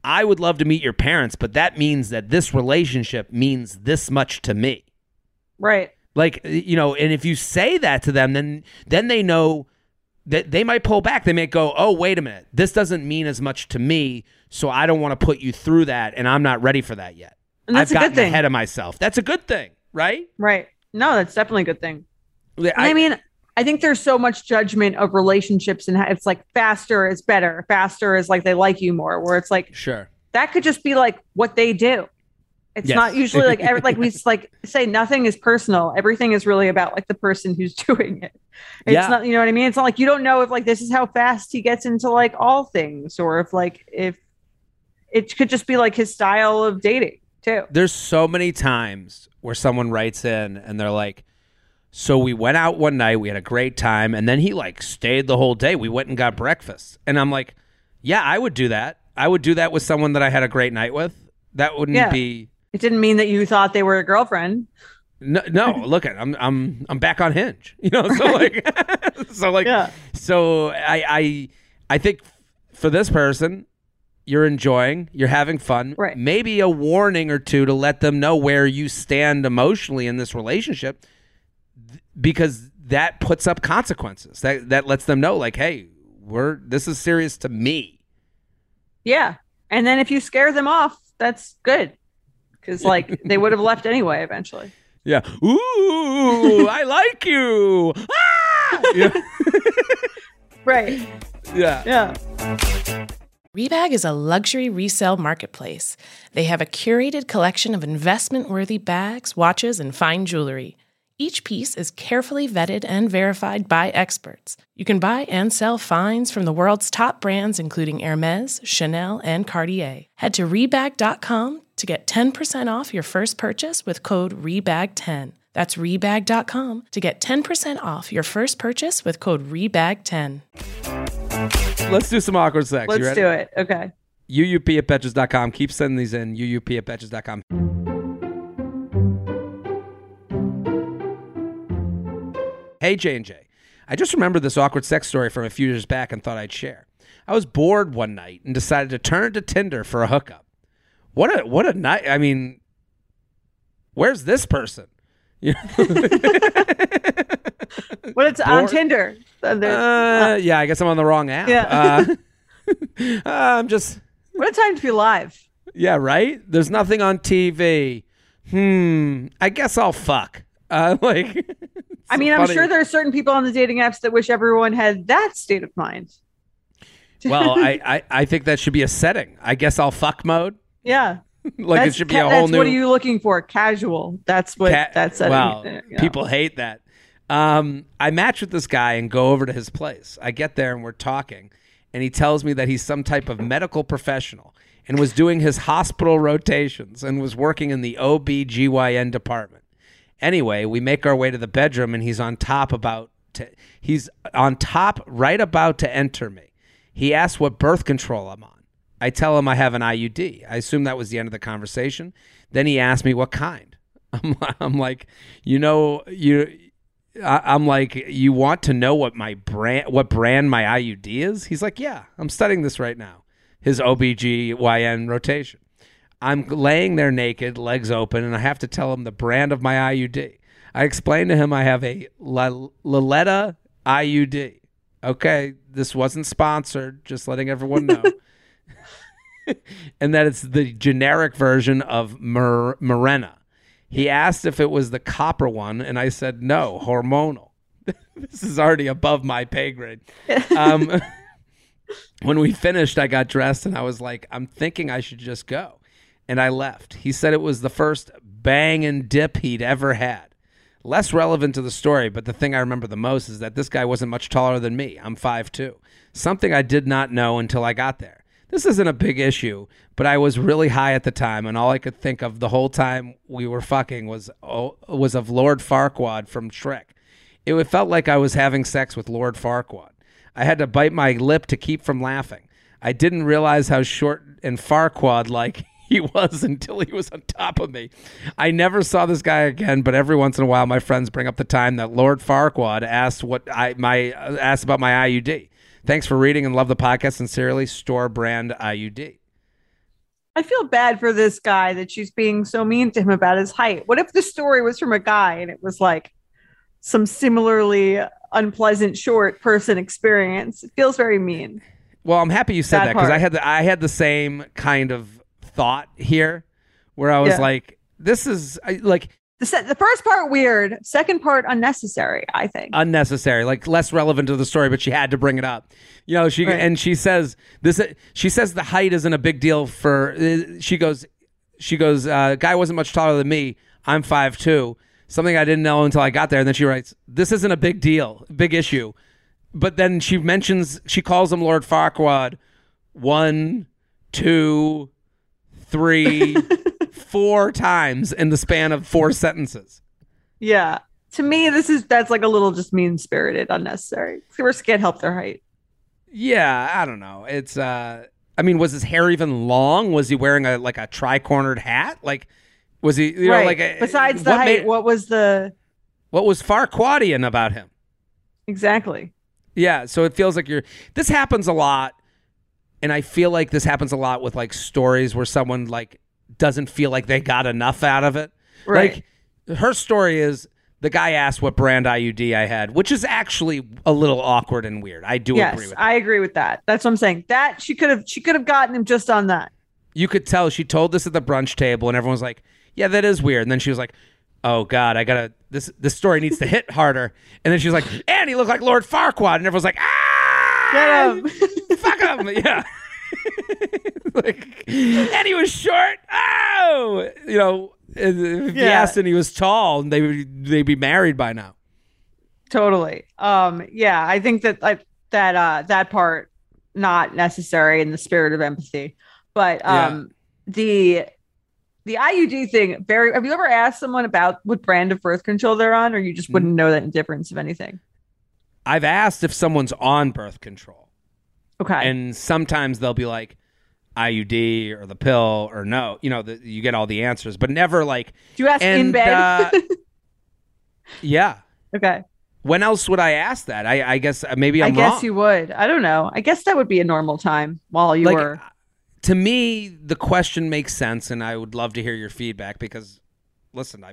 I would love to meet your parents, but that means that this relationship means this much to me. Right. Like, you know, and if you say that to them, then they know that they might pull back. They might go, oh, wait a minute. This doesn't mean as much to me, so I don't want to put you through that, and I'm not ready for that yet. And that's I've a good gotten thing. ahead of myself. That's a good thing, right? Right. No, that's definitely a good thing. I mean, I think there's so much judgment of relationships, and it's like faster is better. Faster is like they like you more, where it's like, sure. That could just be like what they do. It's Yes. not usually like like we like say nothing is personal. Everything is really about like the person who's doing it. It's not, you know what I mean? It's not like you don't know if like this is how fast he gets into like all things, or if it could just be like his style of dating too. There's so many times where someone writes in and they're like, so we went out one night, we had a great time, and then he like stayed the whole day. We went and got breakfast. And I'm like, yeah, I would do that. I would do that with someone that I had a great night with. That wouldn't be. It didn't mean that you thought they were a girlfriend. No, look at I'm back on Hinge. You know, so so I think for this person, you're enjoying, you're having fun. Right. Maybe a warning or two to let them know where you stand emotionally in this relationship, because that puts up consequences. That lets them know, like, hey, this is serious to me. Yeah. And then if you scare them off, that's good. Because like they would have left anyway eventually. Yeah. Ooh, I like you. Ah! Yeah. Right. Yeah. Yeah. Rebag is a luxury resale marketplace. They have a curated collection of investment-worthy bags, watches, and fine jewelry. Each piece is carefully vetted and verified by experts. You can buy and sell finds from the world's top brands, including Hermes, Chanel, and Cartier. Head to Rebag.com to get 10% off your first purchase with code REBAG10. That's Rebag.com to get 10% off your first purchase with code REBAG10. Let's do some awkward sex. You Let's ready? do it. Okay. UUP@betches.com. Keep sending these in. UUP@betches.com. Hey, J&J. I just remembered this awkward sex story from a few years back and thought I'd share. I was bored one night and decided to turn to Tinder for a hookup. What a night. I mean, where's this person? You know? Well, it's on Tinder. Yeah, I guess I'm on the wrong app. Yeah. I'm just... What a time to be live. Yeah, right? There's nothing on TV. I guess I'll fuck. I mean, I'm sure there are certain people on the dating apps that wish everyone had that state of mind. Well, I think that should be a setting. I guess I'll fuck mode. Yeah. It should be a whole new... What are you looking for? Casual. That's what that setting. Well, yeah. People hate that. I match with this guy and go over to his place. I get there and we're talking, and he tells me that he's some type of medical professional and was doing his hospital rotations and was working in the OB/GYN department. Anyway, we make our way to the bedroom, and he's on top right about to enter me. He asks what birth control I'm on. I tell him I have an IUD. I assume that was the end of the conversation. Then he asked me what kind. I'm like, you want to know what brand my IUD is? He's like, yeah, I'm studying this right now. His OB/GYN rotation. I'm laying there naked, legs open, and I have to tell him the brand of my IUD. I explained to him I have a Liletta IUD. Okay, this wasn't sponsored, just letting everyone know. And that it's the generic version of Mirena. He asked if it was the copper one, and I said no, hormonal. This is already above my pay grade. When we finished, I got dressed, and I was like, I'm thinking I should just go. And I left. He said it was the first bang and dip he'd ever had. Less relevant to the story, but the thing I remember the most is that this guy wasn't much taller than me. I'm 5'2". Something I did not know until I got there. This isn't a big issue, but I was really high at the time, and all I could think of the whole time we were fucking was of Lord Farquaad from Shrek. It felt like I was having sex with Lord Farquaad. I had to bite my lip to keep from laughing. I didn't realize how short and Farquaad-like he was until he was on top of me. I never saw this guy again, but every once in a while my friends bring up the time that Lord Farquaad asked about my IUD. Thanks for reading and love the podcast. Sincerely, Store Brand IUD. I feel bad for this guy that she's being so mean to him about his height. What if the story was from a guy and it was like some similarly unpleasant short person experience? It feels very mean. Well, I'm happy you said that because part. I had the same kind of thought here, where I was Yeah. like, "This is like The first part weird, second part unnecessary, I think. unnecessary, like less relevant to the story, but she had to bring it up." You know, Right. and she says this. She says the height isn't a big deal for. She goes, guy wasn't much taller than me. I'm 5'2". Something I didn't know until I got there. And then she writes, "This isn't a big deal, big issue." But then she calls him Lord Farquaad 1, 2, 3, 4 times in the span of 4 sentences. Yeah. To me, that's like a little just mean spirited, unnecessary. First can't help their height. Yeah, I don't know. It's I mean, was his hair even long? Was he wearing a tri-cornered hat? Like, was he Right. Besides the height, what was Farquadian about him? exactly? Yeah, so it feels like this happens a lot, and I feel like this happens a lot with like stories where someone like doesn't feel like they got enough out of it. Right. Like her story is the guy asked what brand IUD I had, which is actually a little awkward and weird. I do agree with that. I agree with that. That's what I'm saying. That she could have gotten him just on that. You could tell she told this at the brunch table, and everyone was like, "Yeah, that is weird." And then she was like, "Oh God, this story needs to hit harder." And then she was like, "And he looked like Lord Farquaad," and everyone's like, "Ah, Get him. fuck him!" Yeah, like, and he was short. Oh, you know, if you asked and he was tall, and they'd be married by now. Totally. Yeah, I think that part not necessary in the spirit of empathy. But the IUD thing, have you ever asked someone about what brand of birth control they're on, or you just wouldn't know that difference of anything? I've asked if someone's on birth control. Okay. And sometimes they'll be like IUD or the pill or no. You know, you get all the answers, but never like. Do you ask in bed? Yeah. Okay. When else would I ask that? I guess maybe I'm I guess wrong. you would. I don't know. I guess that would be a normal time while you were. To me, the question makes sense, and I would love to hear your feedback because, listen,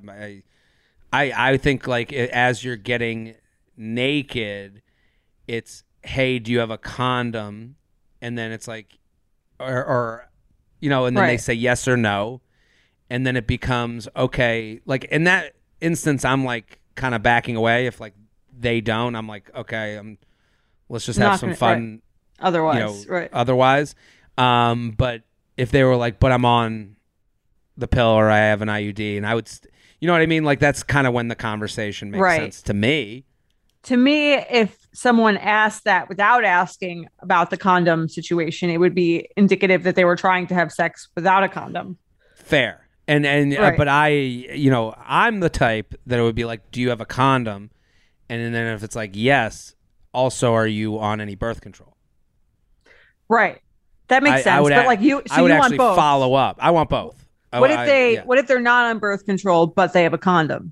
I think like as you're getting naked, it's, hey, do you have a condom? And then it's like, or you know, and then they say yes or no, and then it becomes okay. Like in that instance, I'm like kind of backing away. If like they don't, I'm like, okay, let's just have some fun. Right. Otherwise, you know, otherwise. But if they were like, but I'm on the pill or I have an IUD, and I would, you know what I mean? Like that's kind of when the conversation makes sense to me. To me, if someone asked that without asking about the condom situation, it would be indicative that they were trying to have sex without a condom. Fair. And but I'm the type that it would be like, do you have a condom? And then if it's like, yes, also, are you on any birth control? Right. That makes sense. But like you, so I would you actually want both. follow up. I want both. What if they're not on birth control, but they have a condom?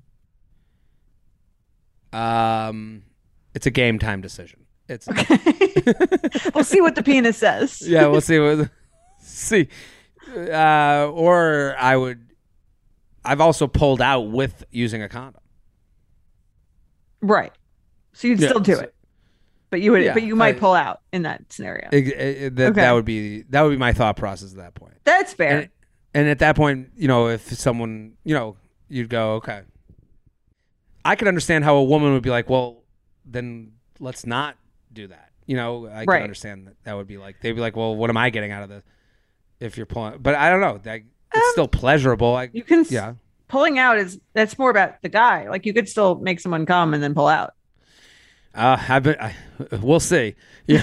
It's a game time decision. It's We'll see what the penis says. Yeah, we'll see. Or I've also pulled out with using a condom. Right. So you'd still do it. But you would, but you might pull out in that scenario. That would be my thought process at that point. That's fair. And at that point, you know, if someone, you know, you'd go, okay. I could understand how a woman would be like, well, then let's not do that. You know, I can understand that would be like, they'd be like, well, what am I getting out of this if you're pulling? But I don't know. It's still pleasurable. You can, pulling out that's more about the guy. Like you could still make someone come and then pull out. We'll see. Yeah.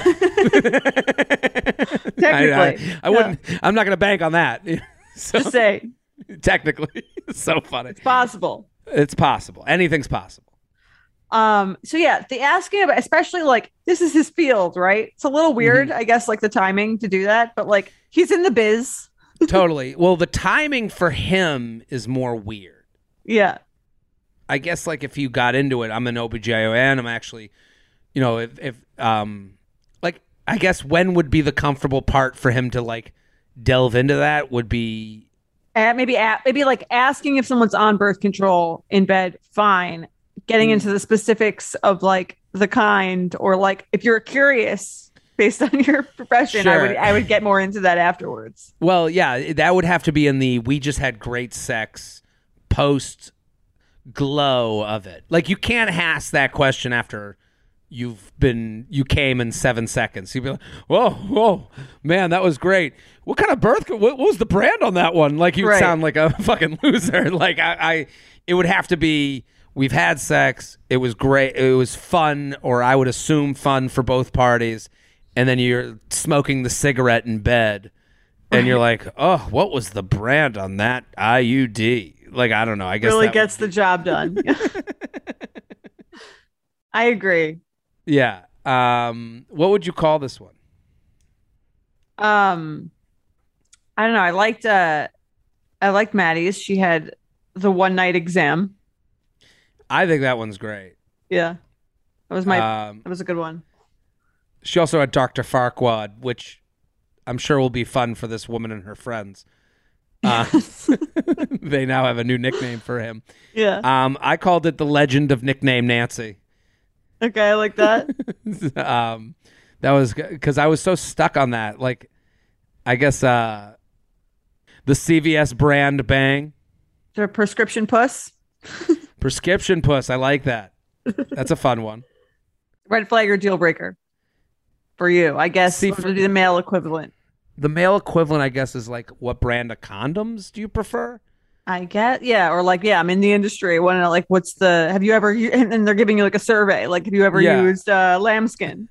Technically, I wouldn't. I'm not going to bank on that. So, just say. Technically, it's so funny. It's possible. It's possible. Anything's possible. So yeah, the asking about, especially like this is his field, right? It's a little weird, I guess, like the timing to do that, but like he's in the biz. Totally. Well, the timing for him is more weird. Yeah. I guess like if you got into it, I'm an OBGYN. I'm actually, you know, if like I guess when would be the comfortable part for him to like delve into that would be maybe like asking if someone's on birth control in bed. Fine. Getting into the specifics of like the kind, or like if you're curious based on your profession, Sure. I would get more into that afterwards. Well, yeah, that would have to be in the we just had great sex post glow of it. Like you can't ask that question after you came in 7 seconds. You'd be like, whoa, man, that was great. What kind of birth? What was the brand on that one? Like you would sound like a fucking loser. Like it would have to be, we've had sex. It was great. It was fun, or I would assume fun for both parties. And then you're smoking the cigarette in bed, and you're like, oh, what was the brand on that IUD? Like, I don't know. I guess really gets the job done. I agree. Yeah. What would you call this one? I don't know. I liked Maddie's. She had the one night exam. I think that one's great. Yeah. That was a good one. She also had Dr. Farquaad, which I'm sure will be fun for this woman and her friends. They now have a new nickname for him. Yeah. I called it the Legend of Nickname Nancy. Okay, I like that. That was because I was so stuck on that. Like, I guess the CVS brand bang. The prescription puss. Prescription puss. I like that. That's a fun one. Red flag or deal breaker for you, I guess. What would be the male equivalent? The male equivalent, I guess, is like, what brand of condoms do you prefer? I guess, yeah. Or like, yeah, I'm in the industry. I want to know, like, have you ever, and they're giving you like a survey. Like, have you ever used lambskin?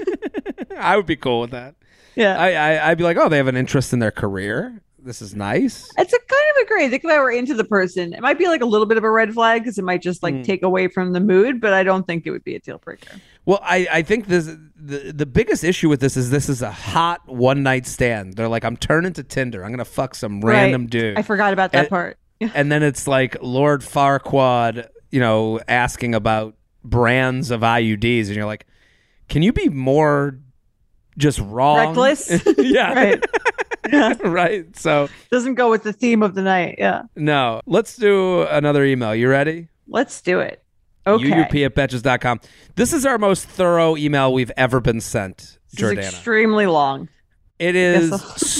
I would be cool with that. Yeah. I'd be like, oh, they have an interest in their career. This is nice. It's a kind of agree. I think if I were into the person, it might be like a little bit of a red flag because it might just like take away from the mood, but I don't think it would be a deal breaker. Well, I think the biggest issue with this is a hot one night stand. They're like, I'm turning to Tinder. I'm gonna fuck some random dude. I forgot about that part. And then it's like Lord Farquaad, asking about brands of IUDs, and you're like, can you be more just wrong? Reckless? Yeah. Right. Yeah. Right. So doesn't go with the theme of the night. Yeah. No. Let's do another email. You ready? Let's do it. Okay. UUP@betches.com. This is our most thorough email we've ever been sent, Jordana. It's extremely long. It is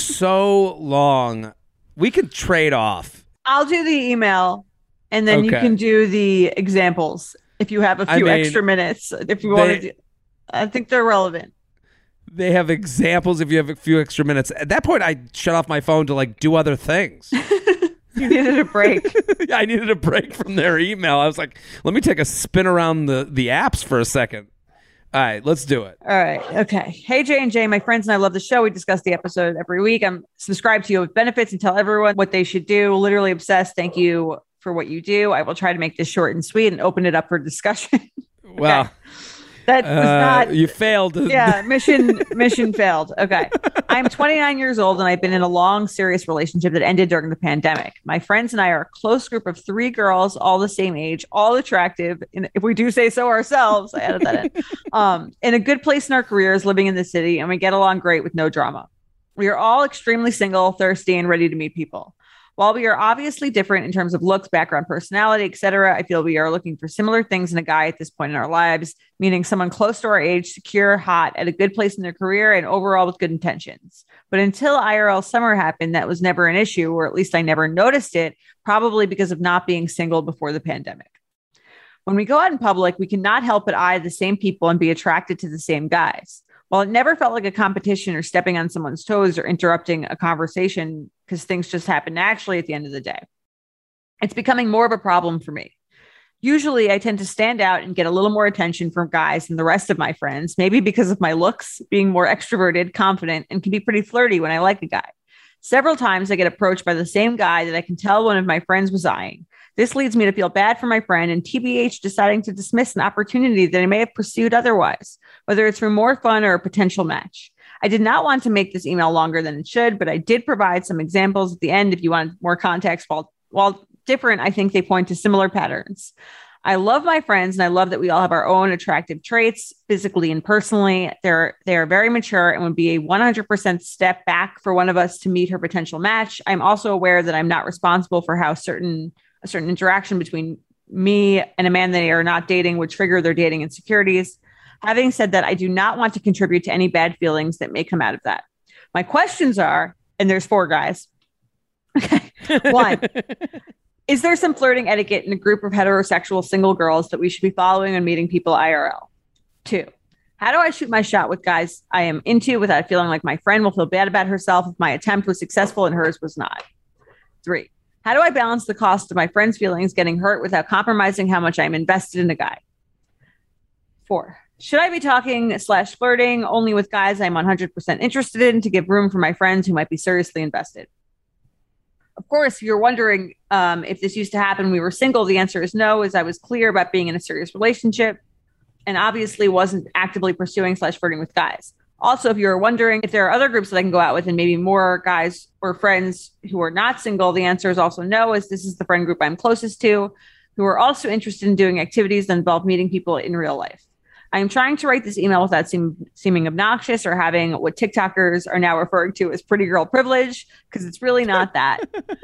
so long. We could trade off. I'll do the email, and then you can do the examples if you have a few extra minutes. If you want to, I think they're relevant. They have examples if you have a few extra minutes. At that point, I shut off my phone to like do other things. You needed a break. Yeah, I needed a break from their email. I was like, let me take a spin around the apps for a second. All right, let's do it. All right. Okay. Hey, J&J, my friends and I love the show. We discuss the episode every week. I'm subscribed to you with benefits and tell everyone what they should do. Literally obsessed. Thank you for what you do. I will try to make this short and sweet and open it up for discussion. Okay. Well, that was not. You failed. Yeah, mission failed. Okay. I'm 29 years old and I've been in a long, serious relationship that ended during the pandemic. My friends and I are a close group of 3 girls, all the same age, all attractive. And if we do say so ourselves, I added that in a good place in our careers, living in the city, and we get along great with no drama. We are all extremely single, thirsty, and ready to meet people. While we are obviously different in terms of looks, background, personality, etc., I feel we are looking for similar things in a guy at this point in our lives, meaning someone close to our age, secure, hot, at a good place in their career, and overall with good intentions. But until IRL summer happened, that was never an issue, or at least I never noticed it, probably because of not being single before the pandemic. When we go out in public, we cannot help but eye the same people and be attracted to the same guys. While it never felt like a competition or stepping on someone's toes or interrupting a conversation because things just happen naturally at the end of the day, it's becoming more of a problem for me. Usually I tend to stand out and get a little more attention from guys than the rest of my friends, maybe because of my looks, being more extroverted, confident, and can be pretty flirty when I like a guy. Several times I get approached by the same guy that I can tell one of my friends was eyeing. This leads me to feel bad for my friend and TBH deciding to dismiss an opportunity that I may have pursued otherwise, whether it's for more fun or a potential match. I did not want to make this email longer than it should, but I did provide some examples at the end if you want more context. While different, I think they point to similar patterns. I love my friends and I love that we all have our own attractive traits physically and personally. They are very mature and would be a 100% step back for one of us to meet her potential match. I'm also aware that I'm not responsible for how a certain interaction between me and a man they are not dating would trigger their dating insecurities. Having said that, I do not want to contribute to any bad feelings that may come out of that. My questions are, and there's 4 guys. Okay. 1, is there some flirting etiquette in a group of heterosexual single girls that we should be following when meeting people IRL? 2, how do I shoot my shot with guys I am into without feeling like my friend will feel bad about herself if my attempt was successful and hers was not? 3, how do I balance the cost of my friend's feelings getting hurt without compromising how much I'm invested in a guy? 4, should I be talking/flirting only with guys I'm 100% interested in to give room for my friends who might be seriously invested? Of course, if you're wondering if this used to happen when we were single, the answer is no, as I was clear about being in a serious relationship and obviously wasn't actively pursuing/flirting with guys. Also, if you're wondering if there are other groups that I can go out with and maybe more guys or friends who are not single, the answer is also no, as this is the friend group I'm closest to, who are also interested in doing activities that involve meeting people in real life. I am trying to write this email without seeming obnoxious or having what TikTokers are now referring to as pretty girl privilege, because it's really not that.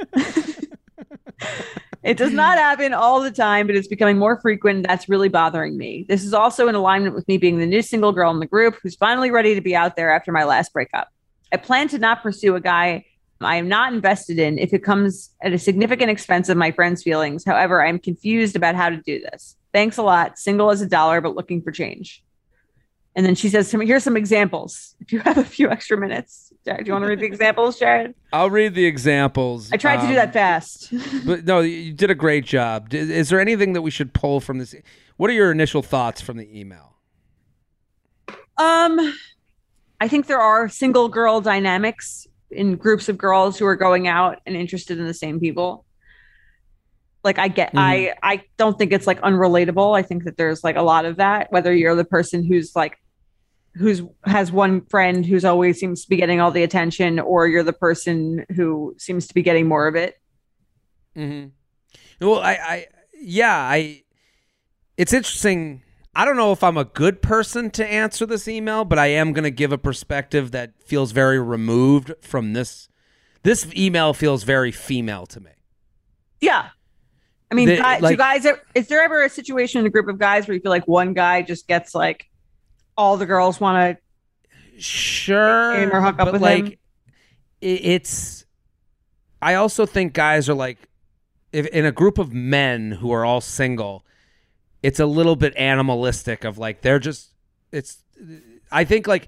It does not happen all the time, but it's becoming more frequent. That's really bothering me. This is also in alignment with me being the new single girl in the group who's finally ready to be out there after my last breakup. I plan to not pursue a guy I am not invested in if it comes at a significant expense of my friends' feelings. However, I'm confused about how to do this. Thanks a lot. Single as $1, but looking for change. And then she says to me, here's some examples. If you have a few extra minutes. Jared, do you want to read the examples, Jared? I'll read the examples. I tried to do that fast. But no, you did a great job. Is there anything that we should pull from this? What are your initial thoughts from the email? I think there are single girl dynamics in groups of girls who are going out and interested in the same people. Like I don't think it's like unrelatable. I think that there's like a lot of that, whether you're the person who's has one friend who's always seems to be getting all the attention, or you're the person who seems to be getting more of it. Mm-hmm. Well, it's interesting. I don't know if I'm a good person to answer this email, but I am going to give a perspective that feels very removed from this. This email feels very female to me. Yeah. I mean, is there ever a situation in a group of guys where you feel like one guy just gets like all the girls want to sure or hook up with him? It's. I also think guys are like, if in a group of men who are all single, it's a little bit animalistic of like they're just. It's. I think like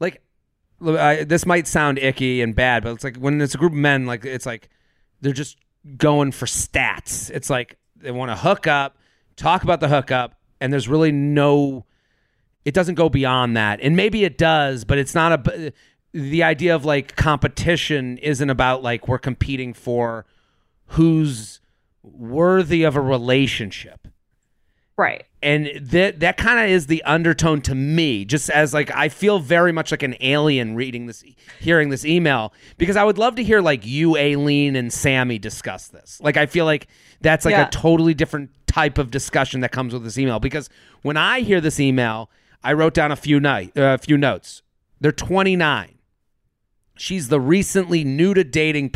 this might sound icky and bad, but it's like when it's a group of men, like it's like they're just going for stats. It's like they want to hook up, talk about the hookup, and there's really no. It doesn't go beyond that, and maybe it does, but it's not a. The idea of like competition isn't about like we're competing for who's worthy of a relationship, right? And that kind of is the undertone to me, just as like I feel very much like an alien hearing this email, because I would love to hear like you, Aileen, and Sammy discuss this. Like I feel like that's like a totally different type of discussion that comes with this email, because when I hear this email, I wrote down a few notes. They're 29. She's the recently new to dating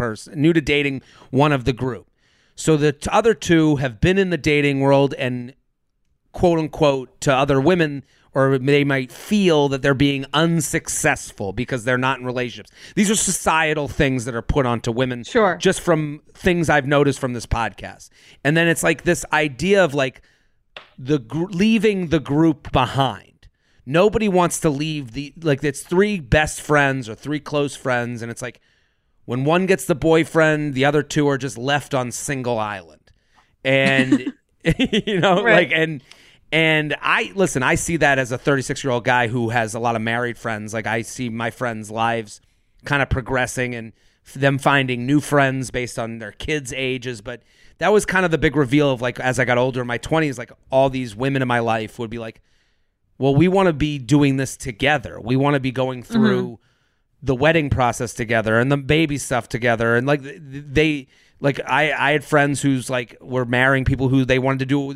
one of the group. So the other two have been in the dating world and quote unquote to other women, or they might feel that they're being unsuccessful because they're not in relationships. These are societal things that are put onto women, sure, just from things I've noticed from this podcast. And then it's like this idea of like leaving the group behind. Nobody wants to leave it's 3 best friends or 3 close friends, and it's like when one gets the boyfriend, the other 2 are just left on single island. And you know, right. Like and I see that as a 36-year-old guy who has a lot of married friends. Like I see my friends' lives kind of progressing and them finding new friends based on their kids' ages. But that was kind of the big reveal of like, as I got older in my 20s, like all these women in my life would be like, well, we want to be doing this together. We want to be going through the wedding process together and the baby stuff together. And like I had friends who's like were marrying people who they wanted to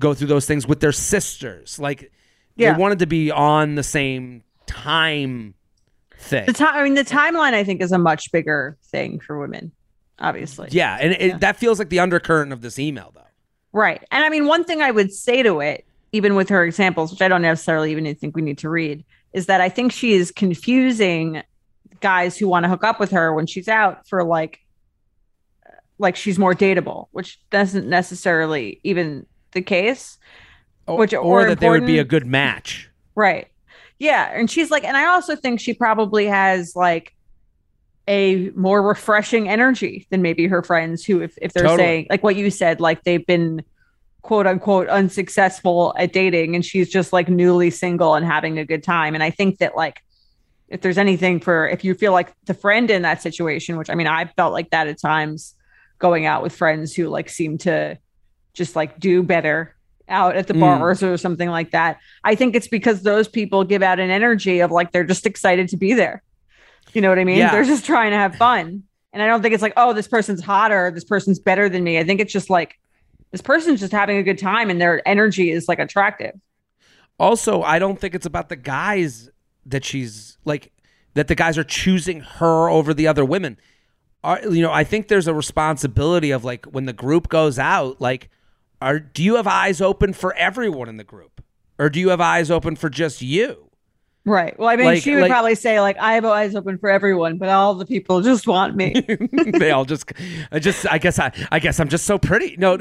go through those things with their sisters. Like Yeah. they wanted to be on the same time thing. The timeline I think is a much bigger thing for women, obviously. Yeah, and that feels like the undercurrent of this email, though. Right. And I mean, one thing I would say to it, even with her examples, which I don't necessarily even think we need to read, is that I think she is confusing guys who want to hook up with her when she's out for like she's more dateable, which doesn't necessarily even the case. Or that they would be a good match. Right. Yeah. And she's like, and I also think she probably has like a more refreshing energy than maybe her friends who, if they're Totally. saying like what you said, like they've been quote unquote unsuccessful at dating and she's just like newly single and having a good time. And I think that like, if there's anything if you feel like the friend in that situation, which I mean, I felt like that at times going out with friends who like seem to just like do better out at the bars or something like that. I think it's because those people give out an energy of like, they're just excited to be there. You know what I mean? Yeah. They're just trying to have fun. And I don't think it's like, oh, this person's hotter, this person's better than me. I think it's just like, this person's just having a good time and their energy is like attractive. Also, I don't think it's about the guys that she's like, that the guys are choosing her over the other women. I think there's a responsibility of like when the group goes out, like, do you have eyes open for everyone in the group? Or do you have eyes open for just you? Right. Well, I mean, she would probably say like, I have eyes open for everyone, but all the people just want me. They all I guess I'm just so pretty. No,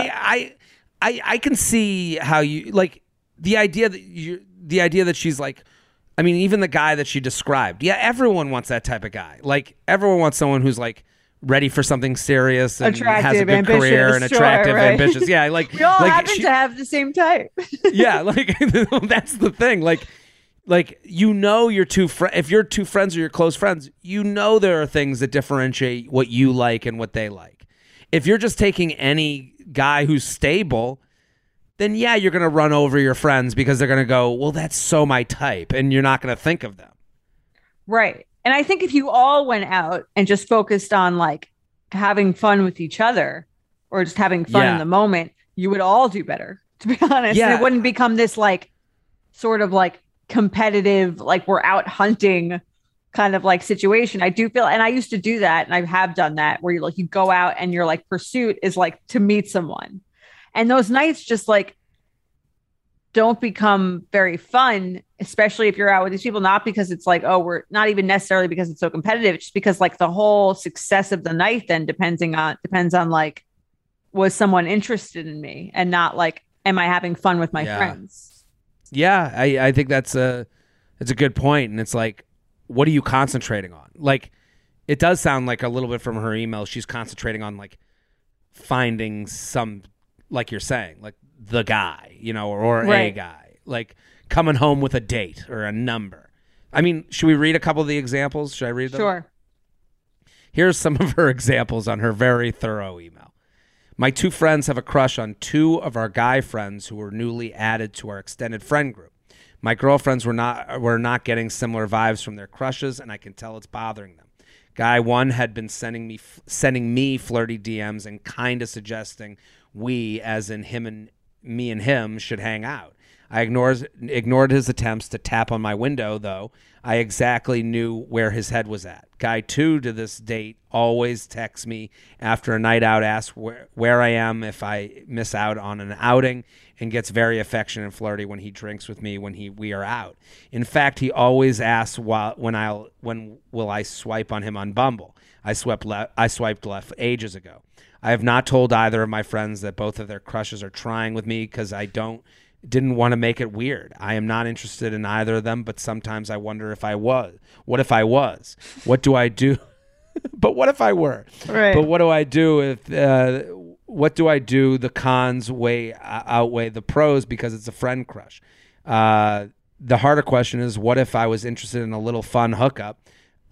I can see how you like the idea that she's like, I mean, even the guy that she described. Yeah, everyone wants that type of guy. Like everyone wants someone who's like ready for something serious and has a good career and attractive, ambitious. Yeah, like we all like happen to have the same type. Yeah, like that's the thing. Like your two if you're two friends or you're close friends, there are things that differentiate what you like and what they like. If you're just taking any guy who's stable, then yeah, you're going to run over your friends because they're going to go, well, that's so my type, and you're not going to think of them. Right. And I think if you all went out and just focused on like having fun with each other or just having fun in the moment, you would all do better, to be honest. Yeah. And it wouldn't become this like sort of like competitive, like we're out hunting kind of like situation. I do feel, and I used to do that, and I have done that, where you go out and your like pursuit is like to meet someone. And those nights just like don't become very fun, especially if you're out with these people, not because it's like, oh, we're not even necessarily because it's so competitive. It's just because like the whole success of the night then depends on like, was someone interested in me and not like, am I having fun with my friends? Yeah, I think that's a good point. And it's like, what are you concentrating on? Like, it does sound like a little bit from her email, she's concentrating on like finding some, like you're saying, like the guy, or a guy, like coming home with a date or a number. I mean, should we read a couple of the examples? Should I read them? Sure. Here's some of her examples on her very thorough email. My two friends have a crush on two of our guy friends who were newly added to our extended friend group. My girlfriends were not getting similar vibes from their crushes, and I can tell it's bothering them. Guy one had been sending me flirty DMs and kind of suggesting we, as in me and him, should hang out. I ignored his attempts to tap on my window, though. I exactly knew where his head was at. Guy two, to this date, always texts me after a night out, asks where I am if I miss out on an outing, and gets very affectionate and flirty when he drinks with me when we are out. In fact, he always asks when will I swipe on him on Bumble. I swiped left ages ago. I have not told either of my friends that both of their crushes are trying with me because I didn't want to make it weird. I am not interested in either of them, but sometimes I wonder if I was. What if I was? What do I do? But what if I were? Right. But what do I do if what do I do? The cons outweigh the pros because it's a friend crush. The harder question is, what if I was interested in a little fun hookup?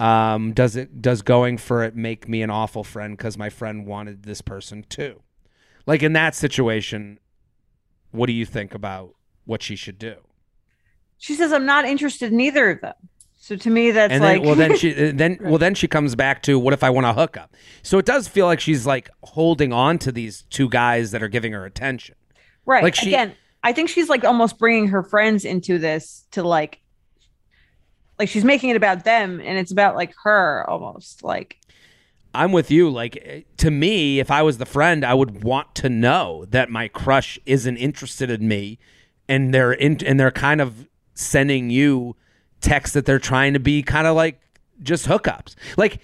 Does going for it make me an awful friend because my friend wanted this person too? Like in that situation, what do you think about what she should do? She says, I'm not interested in either of them. So to me, that's and like, then she comes back to, what if I want to hook up? So it does feel like she's like holding on to these two guys that are giving her attention. Right. Like she, Again, I think she's like almost bringing her friends into this to like she's making it about them and it's about like her almost like. I'm with you. Like, to me, if I was the friend, I would want to know that my crush isn't interested in me, and they're kind of sending you texts that they're trying to be kind of like just hookups. Like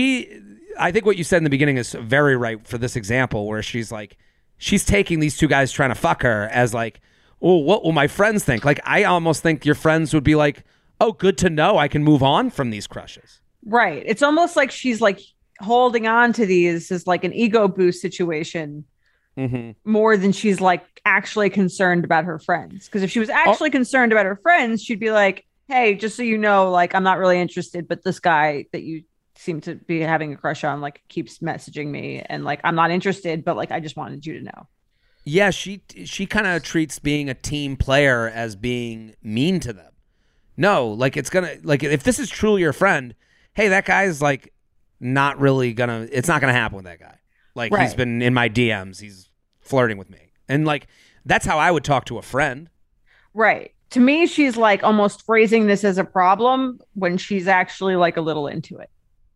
I think what you said in the beginning is very right for this example, where she's taking these two guys trying to fuck her as like, oh, what will my friends think? Like, I almost think your friends would be like, oh, good to know I can move on from these crushes. Right. It's almost like she's like holding on to these as like an ego boost situation more than she's like actually concerned about her friends. Because if she was actually concerned about her friends, she'd be like, hey, just so you know, like, I'm not really interested, but this guy that you seem to be having a crush on, like, keeps messaging me and like, I'm not interested, but like, I just wanted you to know. Yeah, she kind of treats being a team player as being mean to them. No, like, it's gonna, like, if this is truly your friend, hey, that guy's like not really gonna, it's not gonna happen with that guy. Like, He's been in my DMs, he's flirting with me. And like, that's how I would talk to a friend. Right. To me, she's like almost phrasing this as a problem when she's actually like a little into it.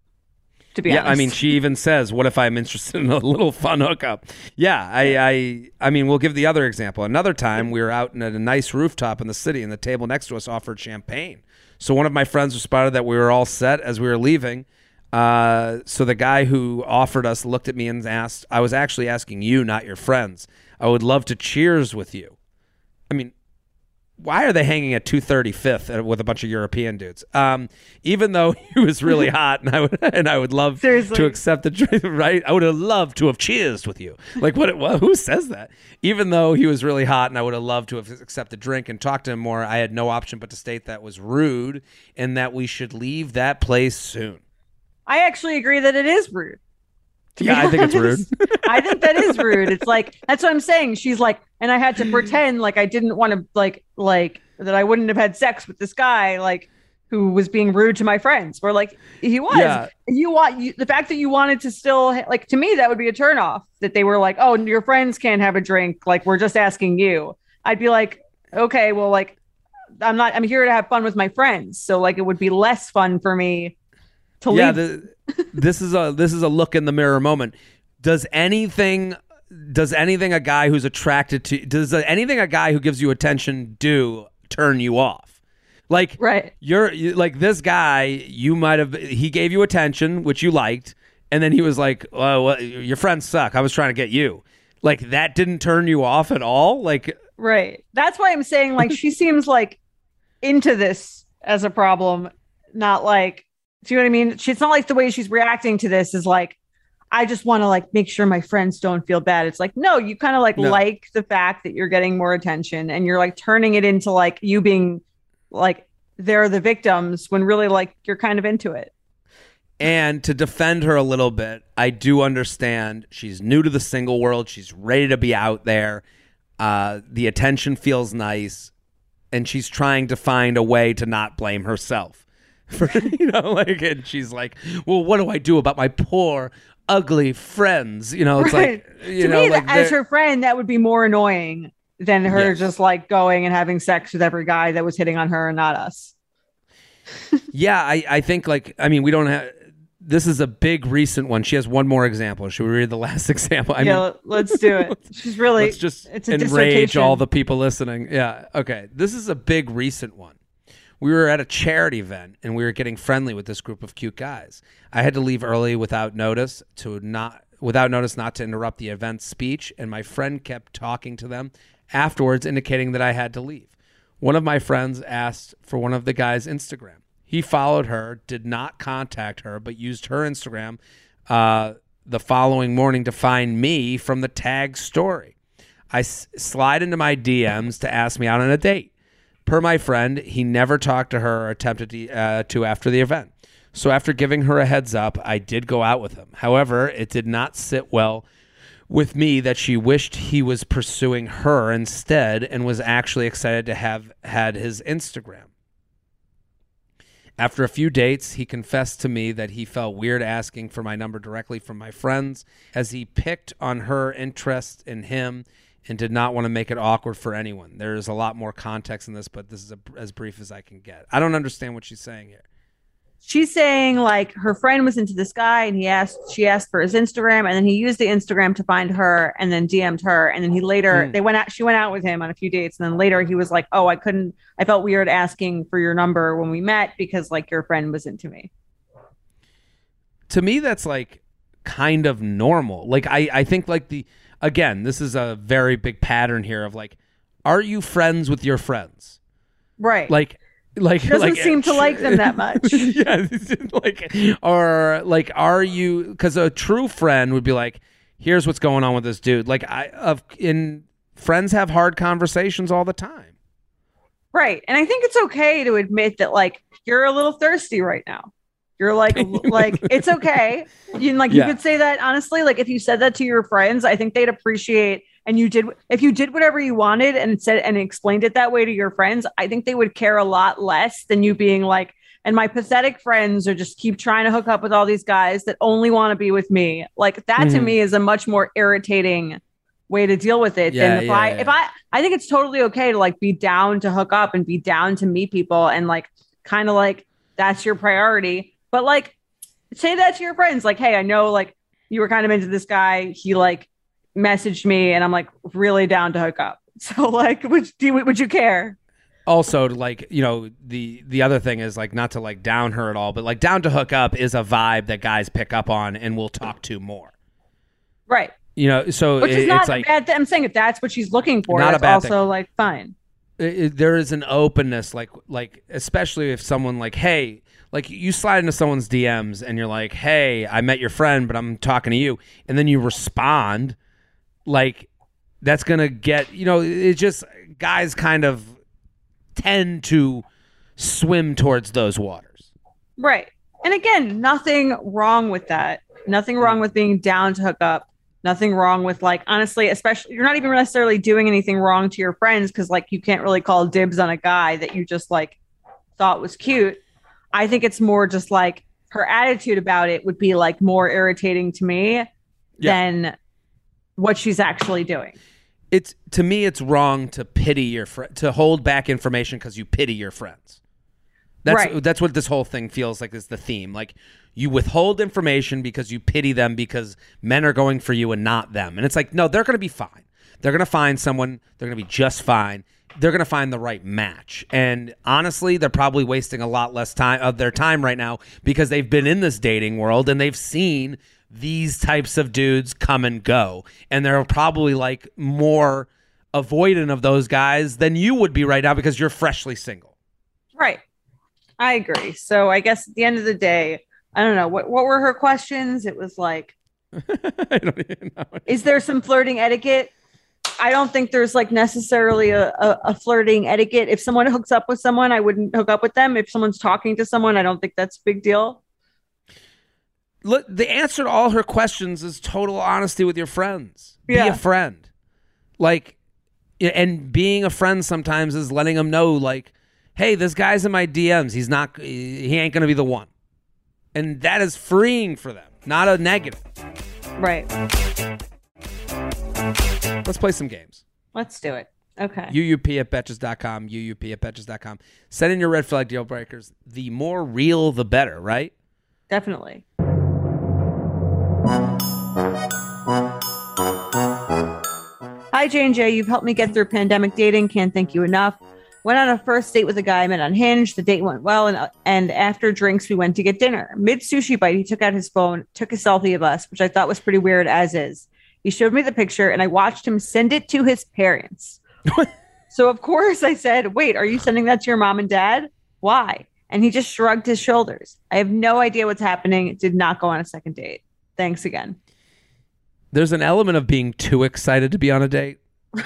To be honest. I mean, she even says, what if I'm interested in a little fun hookup? Yeah, I mean, we'll give the other example. Another time, we were out at a nice rooftop in the city, and the table next to us offered champagne. So one of my friends responded that we were all set as we were leaving. So the guy who offered us looked at me and asked, I was actually asking you, not your friends. I would love to cheers with you. I mean, why are they hanging at 235th with a bunch of European dudes? Even though he was really hot, and I would love to accept the drink, right? I would have loved to have cheersed with you. Like, what? Who says that? Even though he was really hot, and I would have loved to have accepted the drink and talked to him more, I had no option but to state that was rude and that we should leave that place soon. I actually agree that it is rude. Yeah, I think it's rude. I think that is rude. It's like, that's what I'm saying. She's like, and I had to pretend like I didn't want to like that I wouldn't have had sex with this guy, like, who was being rude to my friends. Where like he was. Yeah. The fact that you wanted to still like, to me, that would be a turnoff. That they were like, oh, your friends can't have a drink. Like, we're just asking you. I'd be like, okay, well, like, I'm here to have fun with my friends. So like, it would be less fun for me to leave. This is a look in the mirror moment. Does anything a guy who's attracted to, does anything a guy who gives you attention do turn you off? Like, right. You're like, this guy, he gave you attention, which you liked, and then he was like, oh, well, your friends suck, I was trying to get you. Like, that didn't turn you off at all? Like, right. That's why I'm saying, like, she seems like into this as a problem, not like, do you know what I mean? It's not like the way she's reacting to this is like, I just want to like make sure my friends don't feel bad. It's like, no, you kind of like the fact that you're getting more attention and you're like turning it into like you being like, they're the victims when really like you're kind of into it. And to defend her a little bit, I do understand she's new to the single world. She's ready to be out there. The attention feels nice. And she's trying to find a way to not blame herself. For, and she's like, well, what do I do about my poor, ugly friends? It's right. like, to me, like, as her friend, that would be more annoying than her just like going and having sex with every guy that was hitting on her and not us. Yeah, I think like, I mean, we don't have, this is a big recent one. She has one more example. Should we read the last example? I mean, let's do it. She's really, let's just it's a enrage all the people listening. Yeah. Okay. This is a big recent one. We were at a charity event and we were getting friendly with this group of cute guys. I had to leave early without notice not to interrupt the event's speech, and my friend kept talking to them afterwards, indicating that I had to leave. One of my friends asked for one of the guys' Instagram. He followed her, did not contact her, but used her Instagram the following morning to find me from the tag story. I slide into my DMs to ask me out on a date. Per my friend, he never talked to her or attempted to after the event. So after giving her a heads up, I did go out with him. However, it did not sit well with me that she wished he was pursuing her instead and was actually excited to have had his Instagram. After a few dates, he confessed to me that he felt weird asking for my number directly from my friends, as he picked on her interest in him and did not want to make it awkward for anyone. There is a lot more context in this, but this is as brief as I can get. I don't understand what she's saying here. She's saying like her friend was into this guy and she asked for his Instagram, and then he used the Instagram to find her and then DM'd her. And then he later, she went out with him on a few dates. And then later he was like, oh, I felt weird asking for your number when we met because like your friend was into me. To me, that's like kind of normal. Like, I think like again, this is a very big pattern here of like, are you friends with your friends? Right. Like doesn't seem to like them that much. Yeah, or like, are you? Because a true friend would be like, here's what's going on with this dude. Like, friends have hard conversations all the time. Right, and I think it's okay to admit that like you're a little thirsty right now. You're like it's okay. You could say that honestly. Like if you said that to your friends, I think they'd appreciate. And if you did whatever you wanted and said and explained it that way to your friends, I think they would care a lot less than you being like, and my pathetic friends are just keep trying to hook up with all these guys that only want to be with me. Like that to me is a much more irritating way to deal with it than if I think it's totally okay to like be down to hook up and be down to meet people and like kind of like that's your priority. But like say that to your friends, like, hey, I know like you were kind of into this guy. He like messaged me and I'm like really down to hook up. So like, would you care? Also, like, you know, the other thing is like not to like down her at all, but like down to hook up is a vibe that guys pick up on and will talk to more. Right. You know, so which is not like, bad. I'm saying if that's what she's looking for, that's also thing. Like fine. There is an openness, like especially if someone like, hey, like you slide into someone's DMs and you're like, hey, I met your friend, but I'm talking to you, and then you respond, like that's gonna get, you know, it just guys kind of tend to swim towards those waters. Right. And again, nothing wrong with that. Nothing wrong with being down to hook up. Nothing wrong with like, honestly, especially you're not even necessarily doing anything wrong to your friends because like you can't really call dibs on a guy that you just like thought was cute. I think it's more just like her attitude about it would be like more irritating to me than what she's actually doing. It's to me, it's wrong to pity your friend, to hold back information because you pity your friends. That's what this whole thing feels like is the theme. Like you withhold information because you pity them because men are going for you and not them. And it's like, no, they're going to be fine. They're going to find someone. They're going to be just fine. They're going to find the right match. And honestly, they're probably wasting a lot less time of their time right now because they've been in this dating world and they've seen these types of dudes come and go. And they're probably like more avoidant of those guys than you would be right now because you're freshly single. Right. I agree. So I guess at the end of the day, I don't know. What were her questions? It was like, I don't even know. Is there some flirting etiquette? I don't think there's like necessarily a flirting etiquette. If someone hooks up with someone, I wouldn't hook up with them. If someone's talking to someone, I don't think that's a big deal. Look, the answer to all her questions is total honesty with your friends. Yeah. Be a friend. Like, and being a friend sometimes is letting them know, like, hey, this guy's in my DMs. He ain't going to be the one. And that is freeing for them, not a negative. Right. Let's play some games. Let's do it. Okay. UUP@Betches.com, UUP@Betches.com. Send in your red flag deal breakers. The more real, the better, right? Definitely. Hi, J&J. You've helped me get through pandemic dating. Can't thank you enough. Went on a first date with a guy I met on Hinge. The date went well, and after drinks, we went to get dinner. Mid-sushi bite, he took out his phone, took a selfie of us, which I thought was pretty weird as is. He showed me the picture, and I watched him send it to his parents. So, of course, I said, wait, are you sending that to your mom and dad? Why? And he just shrugged his shoulders. I have no idea what's happening. Did not go on a second date. Thanks again. There's an element of being too excited to be on a date.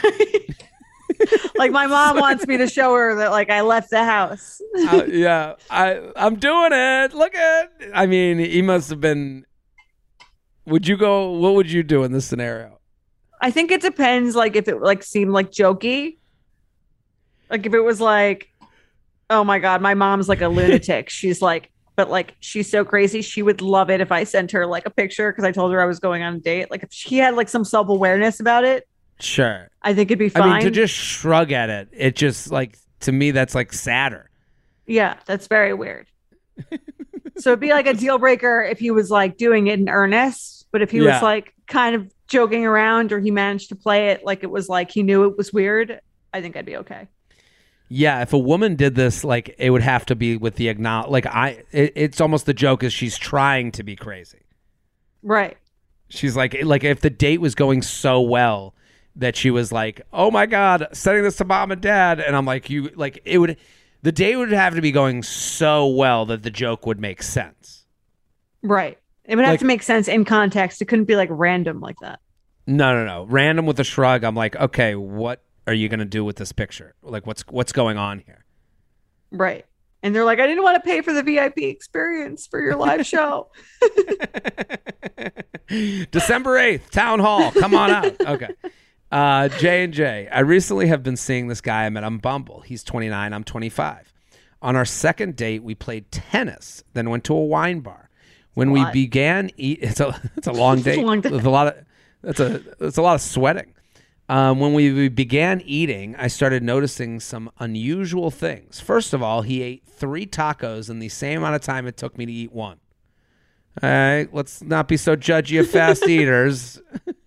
Like my mom wants me to show her that like I left the house. Yeah, I'm doing it. Look at. I mean, he must have been. Would you go? What would you do in this scenario? I think it depends. Like if it like seemed like jokey. Like if it was like, oh my God, my mom's like a lunatic. She's like, but like she's so crazy. She would love it if I sent her like a picture because I told her I was going on a date. Like if she had like some self-awareness about it, Sure. I think it'd be fine. I mean, to just shrug at it, it just like, to me, that's like sadder. Yeah, that's very weird. So it'd be like a deal breaker if he was like doing it in earnest, but if he was like kind of joking around or he managed to play it like it was like he knew it was weird, I think I'd be okay. Yeah, if a woman did this, like it would have to be with the it's almost the joke is she's trying to be crazy. Right. She's like if the date was going so well that she was like, "Oh my God, sending this to mom and dad," and I'm like, the date would have to be going so well that the joke would make sense. Right. It would have to make sense in context. It couldn't be like random like that. No. Random with a shrug. I'm like, okay, what are you going to do with this picture? Like, what's going on here? Right. And they're like, I didn't want to pay for the VIP experience for your live show. December 8th, Town Hall. Come on out. Okay. J&J. I recently have been seeing this guy I met on Bumble. He's 29. I'm 25. On our second date, we played tennis, then went to a wine bar. When we began it's a long date. It's a lot of sweating. When we began eating, I started noticing some unusual things. First of all, he ate 3 tacos in the same amount of time it took me to eat one. All right, let's not be so judgy of fast eaters.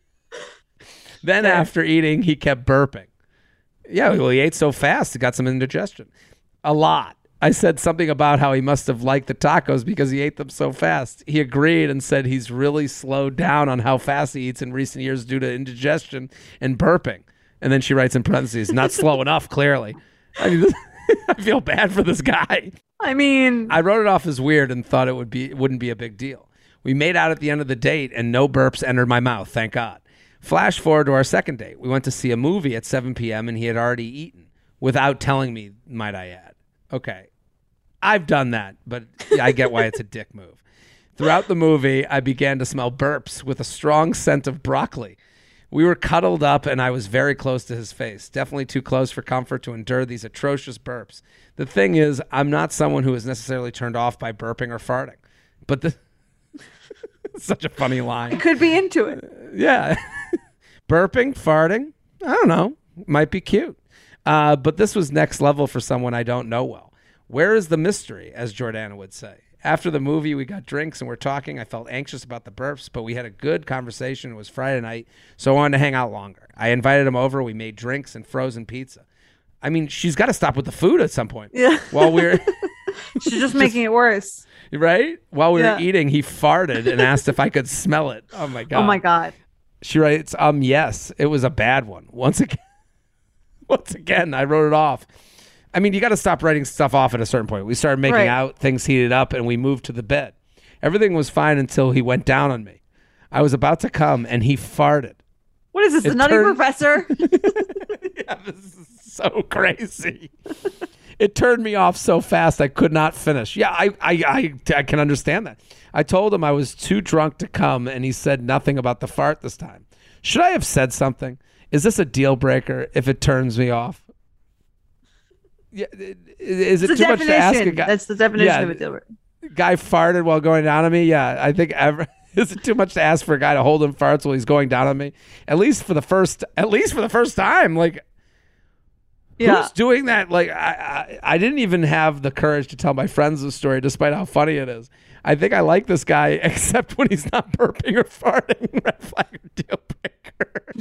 Then after eating, he kept burping. Yeah, well, he ate so fast, it got some indigestion. A lot. I said something about how he must have liked the tacos because he ate them so fast. He agreed and said he's really slowed down on how fast he eats in recent years due to indigestion and burping. And then she writes in parentheses, not slow enough, clearly. I mean, I feel bad for this guy. I mean, I wrote it off as weird and thought it wouldn't be a big deal. We made out at the end of the date and no burps entered my mouth, thank God. Flash forward to our second date. We went to see a movie at 7 p.m. and he had already eaten without telling me, might I add. Okay. I've done that, but I get why it's a dick move. Throughout the movie, I began to smell burps with a strong scent of broccoli. We were cuddled up, and I was very close to his face. Definitely too close for comfort to endure these atrocious burps. The thing is, I'm not someone who is necessarily turned off by burping or farting. But such a funny line. I could be into it. Yeah. Burping, farting, I don't know. Might be cute. But this was next level for someone I don't know well. Where is the mystery, as Jordana would say? After the movie, we got drinks and we're talking. I felt anxious about the burps, but we had a good conversation. It was Friday night, so I wanted to hang out longer. I invited him over. We made drinks and frozen pizza. I mean, she's got to stop with the food at some point. Yeah. While we're she's just making it worse. Right? While we were eating, he farted and asked if I could smell it. Oh, my God. Oh, my God. She writes, yes, it was a bad one. Once again, I wrote it off. I mean, you got to stop writing stuff off at a certain point. We started making out, things heated up, and we moved to the bed. Everything was fine until he went down on me. I was about to come, and he farted. What is this, the Nutty Professor? Yeah, this is so crazy. It turned me off so fast I could not finish. Yeah, I can understand that. I told him I was too drunk to come, and he said nothing about the fart this time. Should I have said something? Is this a deal breaker if it turns me off? Yeah, is it too much to ask a guy? That's the definition of a deal breaker. Guy farted while going down on me. Yeah, I think is it too much to ask for a guy to hold him farts while he's going down on me? At least for the first time. Like, who's doing that? Like, I didn't even have the courage to tell my friends the story, despite how funny it is. I think I like this guy, except when he's not burping or farting. Red flag or deal breaker.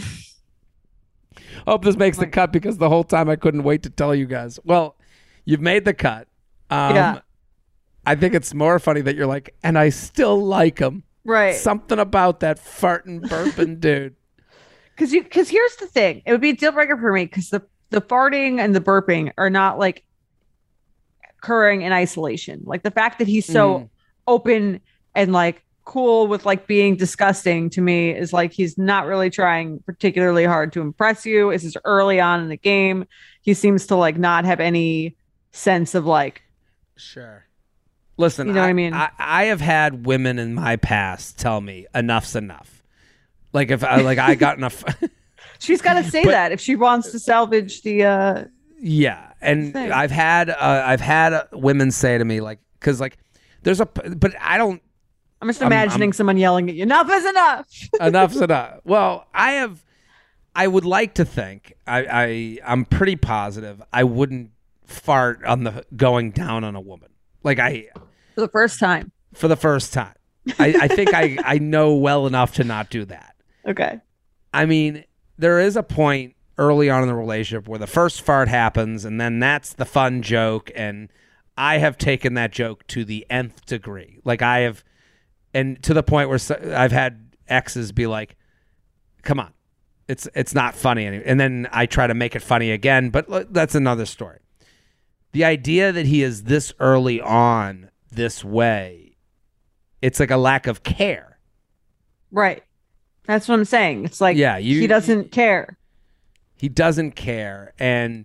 Hope this makes the cut because the whole time I couldn't wait to tell you guys. Well, you've made the cut. I think it's more funny that you're like, and I still like him. Right. Something about that farting, burping dude. Because here's the thing. It would be a deal breaker for me because the farting and the burping are not like occurring in isolation. Like the fact that he's so open and like cool with like being disgusting to me is like he's not really trying particularly hard to impress you. This is early on in the game. He seems to like not have any sense of like, sure. Listen, you know what I mean? I have had women in my past tell me enough's enough. Like if I got enough. She's got to say that if she wants to salvage the. Yeah, and thing. I've had women say to me like, because like there's but I don't. I'm just imagining someone yelling at you. Enough is enough. Enough's enough. Well, I I would like to think I'm pretty positive I wouldn't fart on the going down on a woman. Like For the first time. for the first time. I think I know well enough to not do that. Okay. I mean, there is a point early on in the relationship where the first fart happens, and then that's the fun joke, and I have taken that joke to the nth degree. Like I have, and to the point where I've had exes be like, come on, it's not funny anymore. And then I try to make it funny again, but that's another story. The idea that he is this early on this way, it's like a lack of care. Right. That's what I'm saying. It's like Yeah, he doesn't care. He doesn't care. And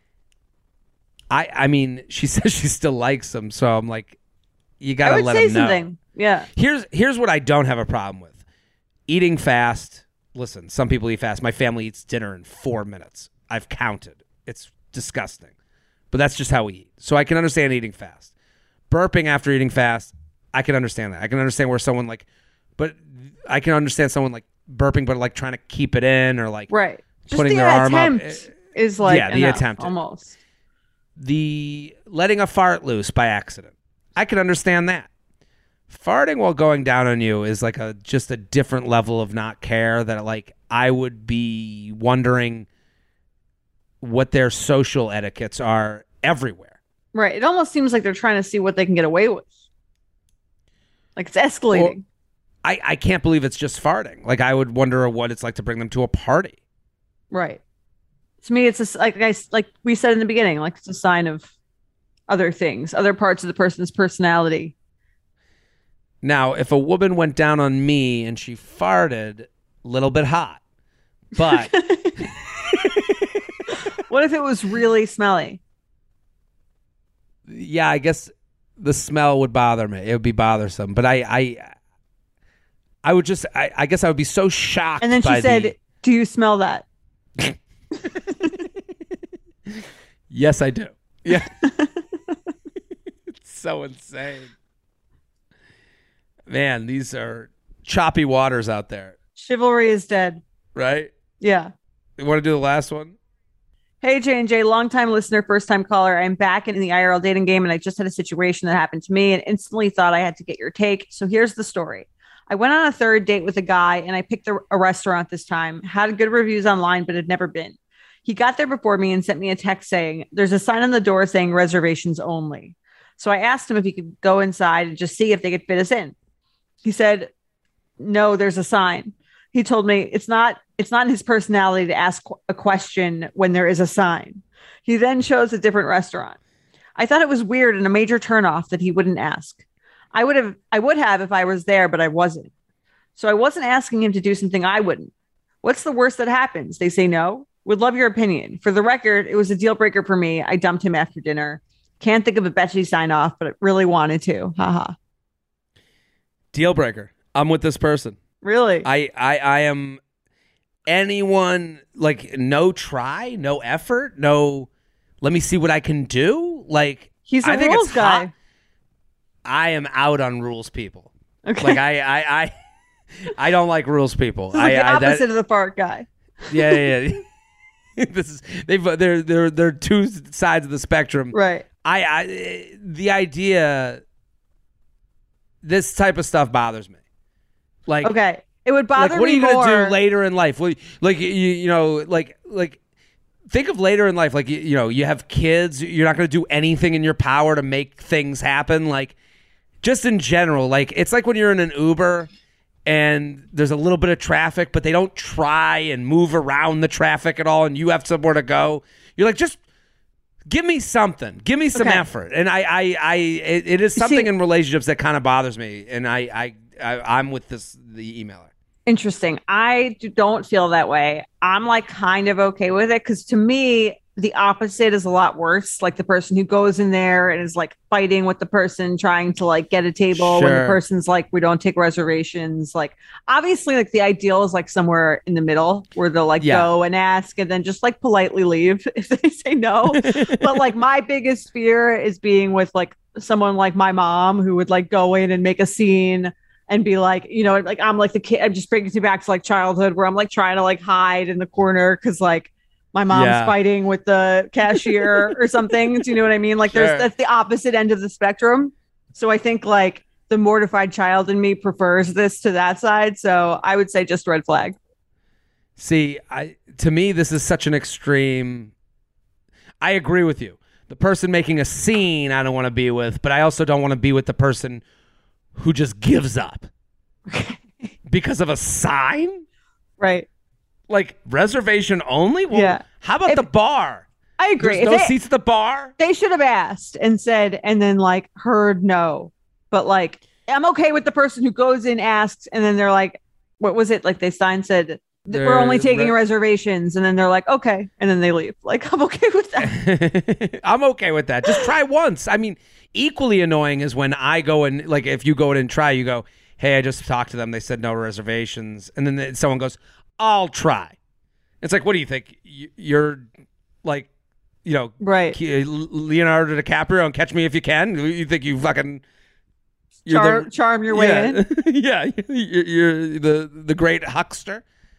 I mean, she says she still likes him, so I'm like, you gotta let him know. Something. Yeah. Here's what I don't have a problem with. Eating fast. Listen, some people eat fast. My family eats dinner in 4 minutes. I've counted. It's disgusting. But that's just how we eat. So I can understand eating fast. Burping after eating fast, I can understand that. I can understand where someone but I can understand someone like burping but like trying to keep it in or like right. putting Just their arm up. Is like the enough, attempt. Almost. The letting a fart loose by accident. I can understand that. Farting while going down on you is like just a different level of not care that like I would be wondering what their social etiquettes are everywhere. Right. It almost seems like they're trying to see what they can get away with. Like it's escalating. I can't believe it's just farting. Like I would wonder what it's like to bring them to a party. Right. To me, it's like we said in the beginning, like it's a sign of other things, other parts of the person's personality. Now, if a woman went down on me and she farted, a little bit hot. But what if it was really smelly? Yeah, I guess the smell would bother me. It would be bothersome. But I would just, I guess I would be so shocked. And then she said, do you smell that? Yes, I do. Yeah. It's so insane. Man, these are choppy waters out there. Chivalry is dead. Right? Yeah. You want to do the last one? Hey, J&J, longtime listener, first-time caller. I'm back in the IRL dating game, and I just had a situation that happened to me and instantly thought I had to get your take. So here's the story. I went on a third date with a guy, and I picked a restaurant this time. Had good reviews online, but had never been. He got there before me and sent me a text saying, there's a sign on the door saying reservations only. So I asked him if he could go inside and just see if they could fit us in. He said, no, there's a sign. He told me it's not in his personality to ask a question when there is a sign. He then chose a different restaurant. I thought it was weird and a major turnoff that he wouldn't ask. I would have if I was there, but I wasn't. So I wasn't asking him to do something I wouldn't. What's the worst that happens? They say no? Would love your opinion. For the record, it was a deal breaker for me. I dumped him after dinner. Can't think of a Betsy sign off, but I really wanted to. Haha. Deal breaker. I'm with this person. Really? I am anyone like no try, no effort, no let me see what I can do. Like he's a I think rules it's guy. hot. I am out on rules people. Okay. Like I don't like rules people. This is the opposite of the fart guy. Yeah. This is they're two sides of the spectrum. Right. The idea this type of stuff bothers me. Like okay, it would bother me more. What are you gonna do later in life? Like you know, like think of later in life. Like you know, you have kids. You're not gonna do anything in your power to make things happen. Like just in general, like it's like when you're in an Uber and there's a little bit of traffic, but they don't try and move around the traffic at all, and you have somewhere to go. You're like, just give me something. Give me some effort. And it is something in relationships that kind of bothers me. And I'm with the emailer. Interesting. I don't feel that way. I'm like kind of okay with it because to me, the opposite is a lot worse. Like the person who goes in there and is like fighting with the person trying to like get a table when the person's like, we don't take reservations. Like obviously like the ideal is like somewhere in the middle where they'll like go and ask and then just like politely leave if they say no. But like my biggest fear is being with like someone like my mom who would like go in and make a scene and be like, you know, like I'm like the kid. I'm just bringing me back to like childhood where I'm like trying to like hide in the corner because like my mom's fighting with the cashier or something. Do you know what I mean? Like that's the opposite end of the spectrum. So I think like the mortified child in me prefers this to that side. So I would say just red flag. See, to me, this is such an extreme. I agree with you. The person making a scene, I don't want to be with, but I also don't want to be with the person who just gives up because of a sign. Right. Like reservation only? Well, how about the bar? I agree. There's no seats at the bar? They should have asked and said, and then like heard no. But like, I'm okay with the person who goes in, asks, and then they're like, what was it? Like they said, we're only taking reservations. And then they're like, okay. And then they leave. Like, I'm okay with that. I'm okay with that. Just try once. I mean, equally annoying is when I go and like, if you go in and try, you go, hey, I just talked to them. They said no reservations. And then someone goes, I'll try. It's like, what do you think? You're like, you know, right? Leonardo DiCaprio and Catch Me If You Can. You think you fucking charm your way in? Yeah, you're the great huckster.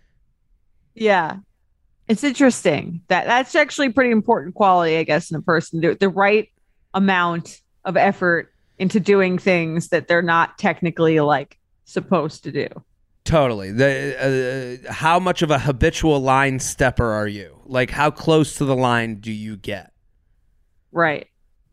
Yeah, it's interesting that's actually a pretty important quality, I guess, in a person. The right amount of effort into doing things that they're not technically like supposed to do. Totally. How much of a habitual line stepper are you? Like, how close to the line do you get? Right.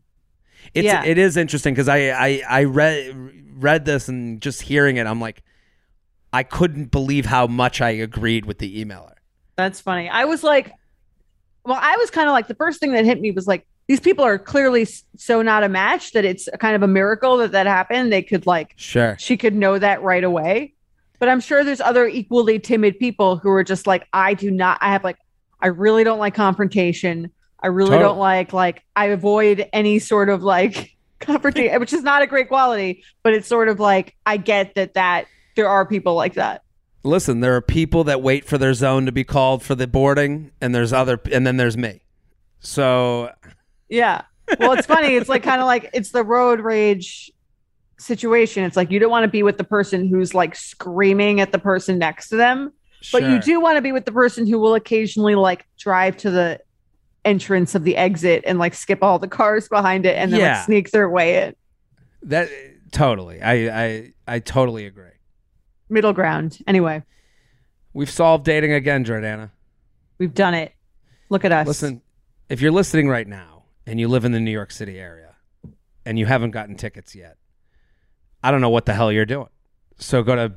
It is interesting because I read this and just hearing it, I'm like, I couldn't believe how much I agreed with the emailer. That's funny. I was like, well, I was kind of like, the first thing that hit me was like, these people are clearly so not a match that it's kind of a miracle that happened. They could like, she could know that right away. But I'm sure there's other equally timid people who are just like, I really don't like confrontation. I really don't like I avoid any sort of like confrontation, which is not a great quality, but it's sort of like, I get that there are people like that. Listen, there are people that wait for their zone to be called for the boarding, and then there's me. So yeah. Well, it's funny. It's like kind of like it's the road rage situation. It's like you don't want to be with the person who's like screaming at the person next to them, but you do want to be with the person who will occasionally like drive to the entrance of the exit and like skip all the cars behind it and then like sneak their way in. That totally. I totally agree. Middle ground. Anyway, we've solved dating again, Jordana. We've done it. Look at us. Listen, if you're listening right now and you live in the New York City area and you haven't gotten tickets yet, I don't know what the hell you're doing. So go to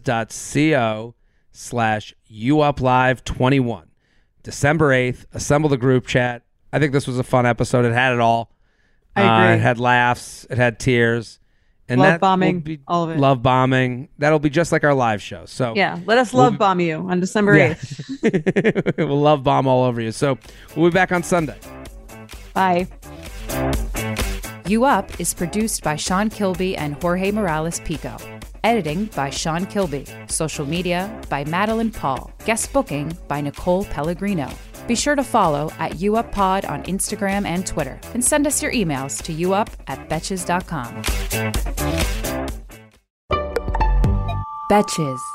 betches.co/youuplive21. December 8th, assemble the group chat. I think this was a fun episode. It had it all. I agree. It had laughs. It had tears. And love bombing, all of it. Love bombing. That'll be just like our live show. So yeah, let us love bomb you on December 8th. We'll love bomb all over you. So we'll be back on Sunday. Bye. You Up is produced by Sean Kilby and Jorge Morales Pico. Editing by Sean Kilby. Social media by Madeline Paul. Guest booking by Nicole Pellegrino. Be sure to follow at YouUpPod on Instagram and Twitter, and send us your emails to youup@betches.com. Betches.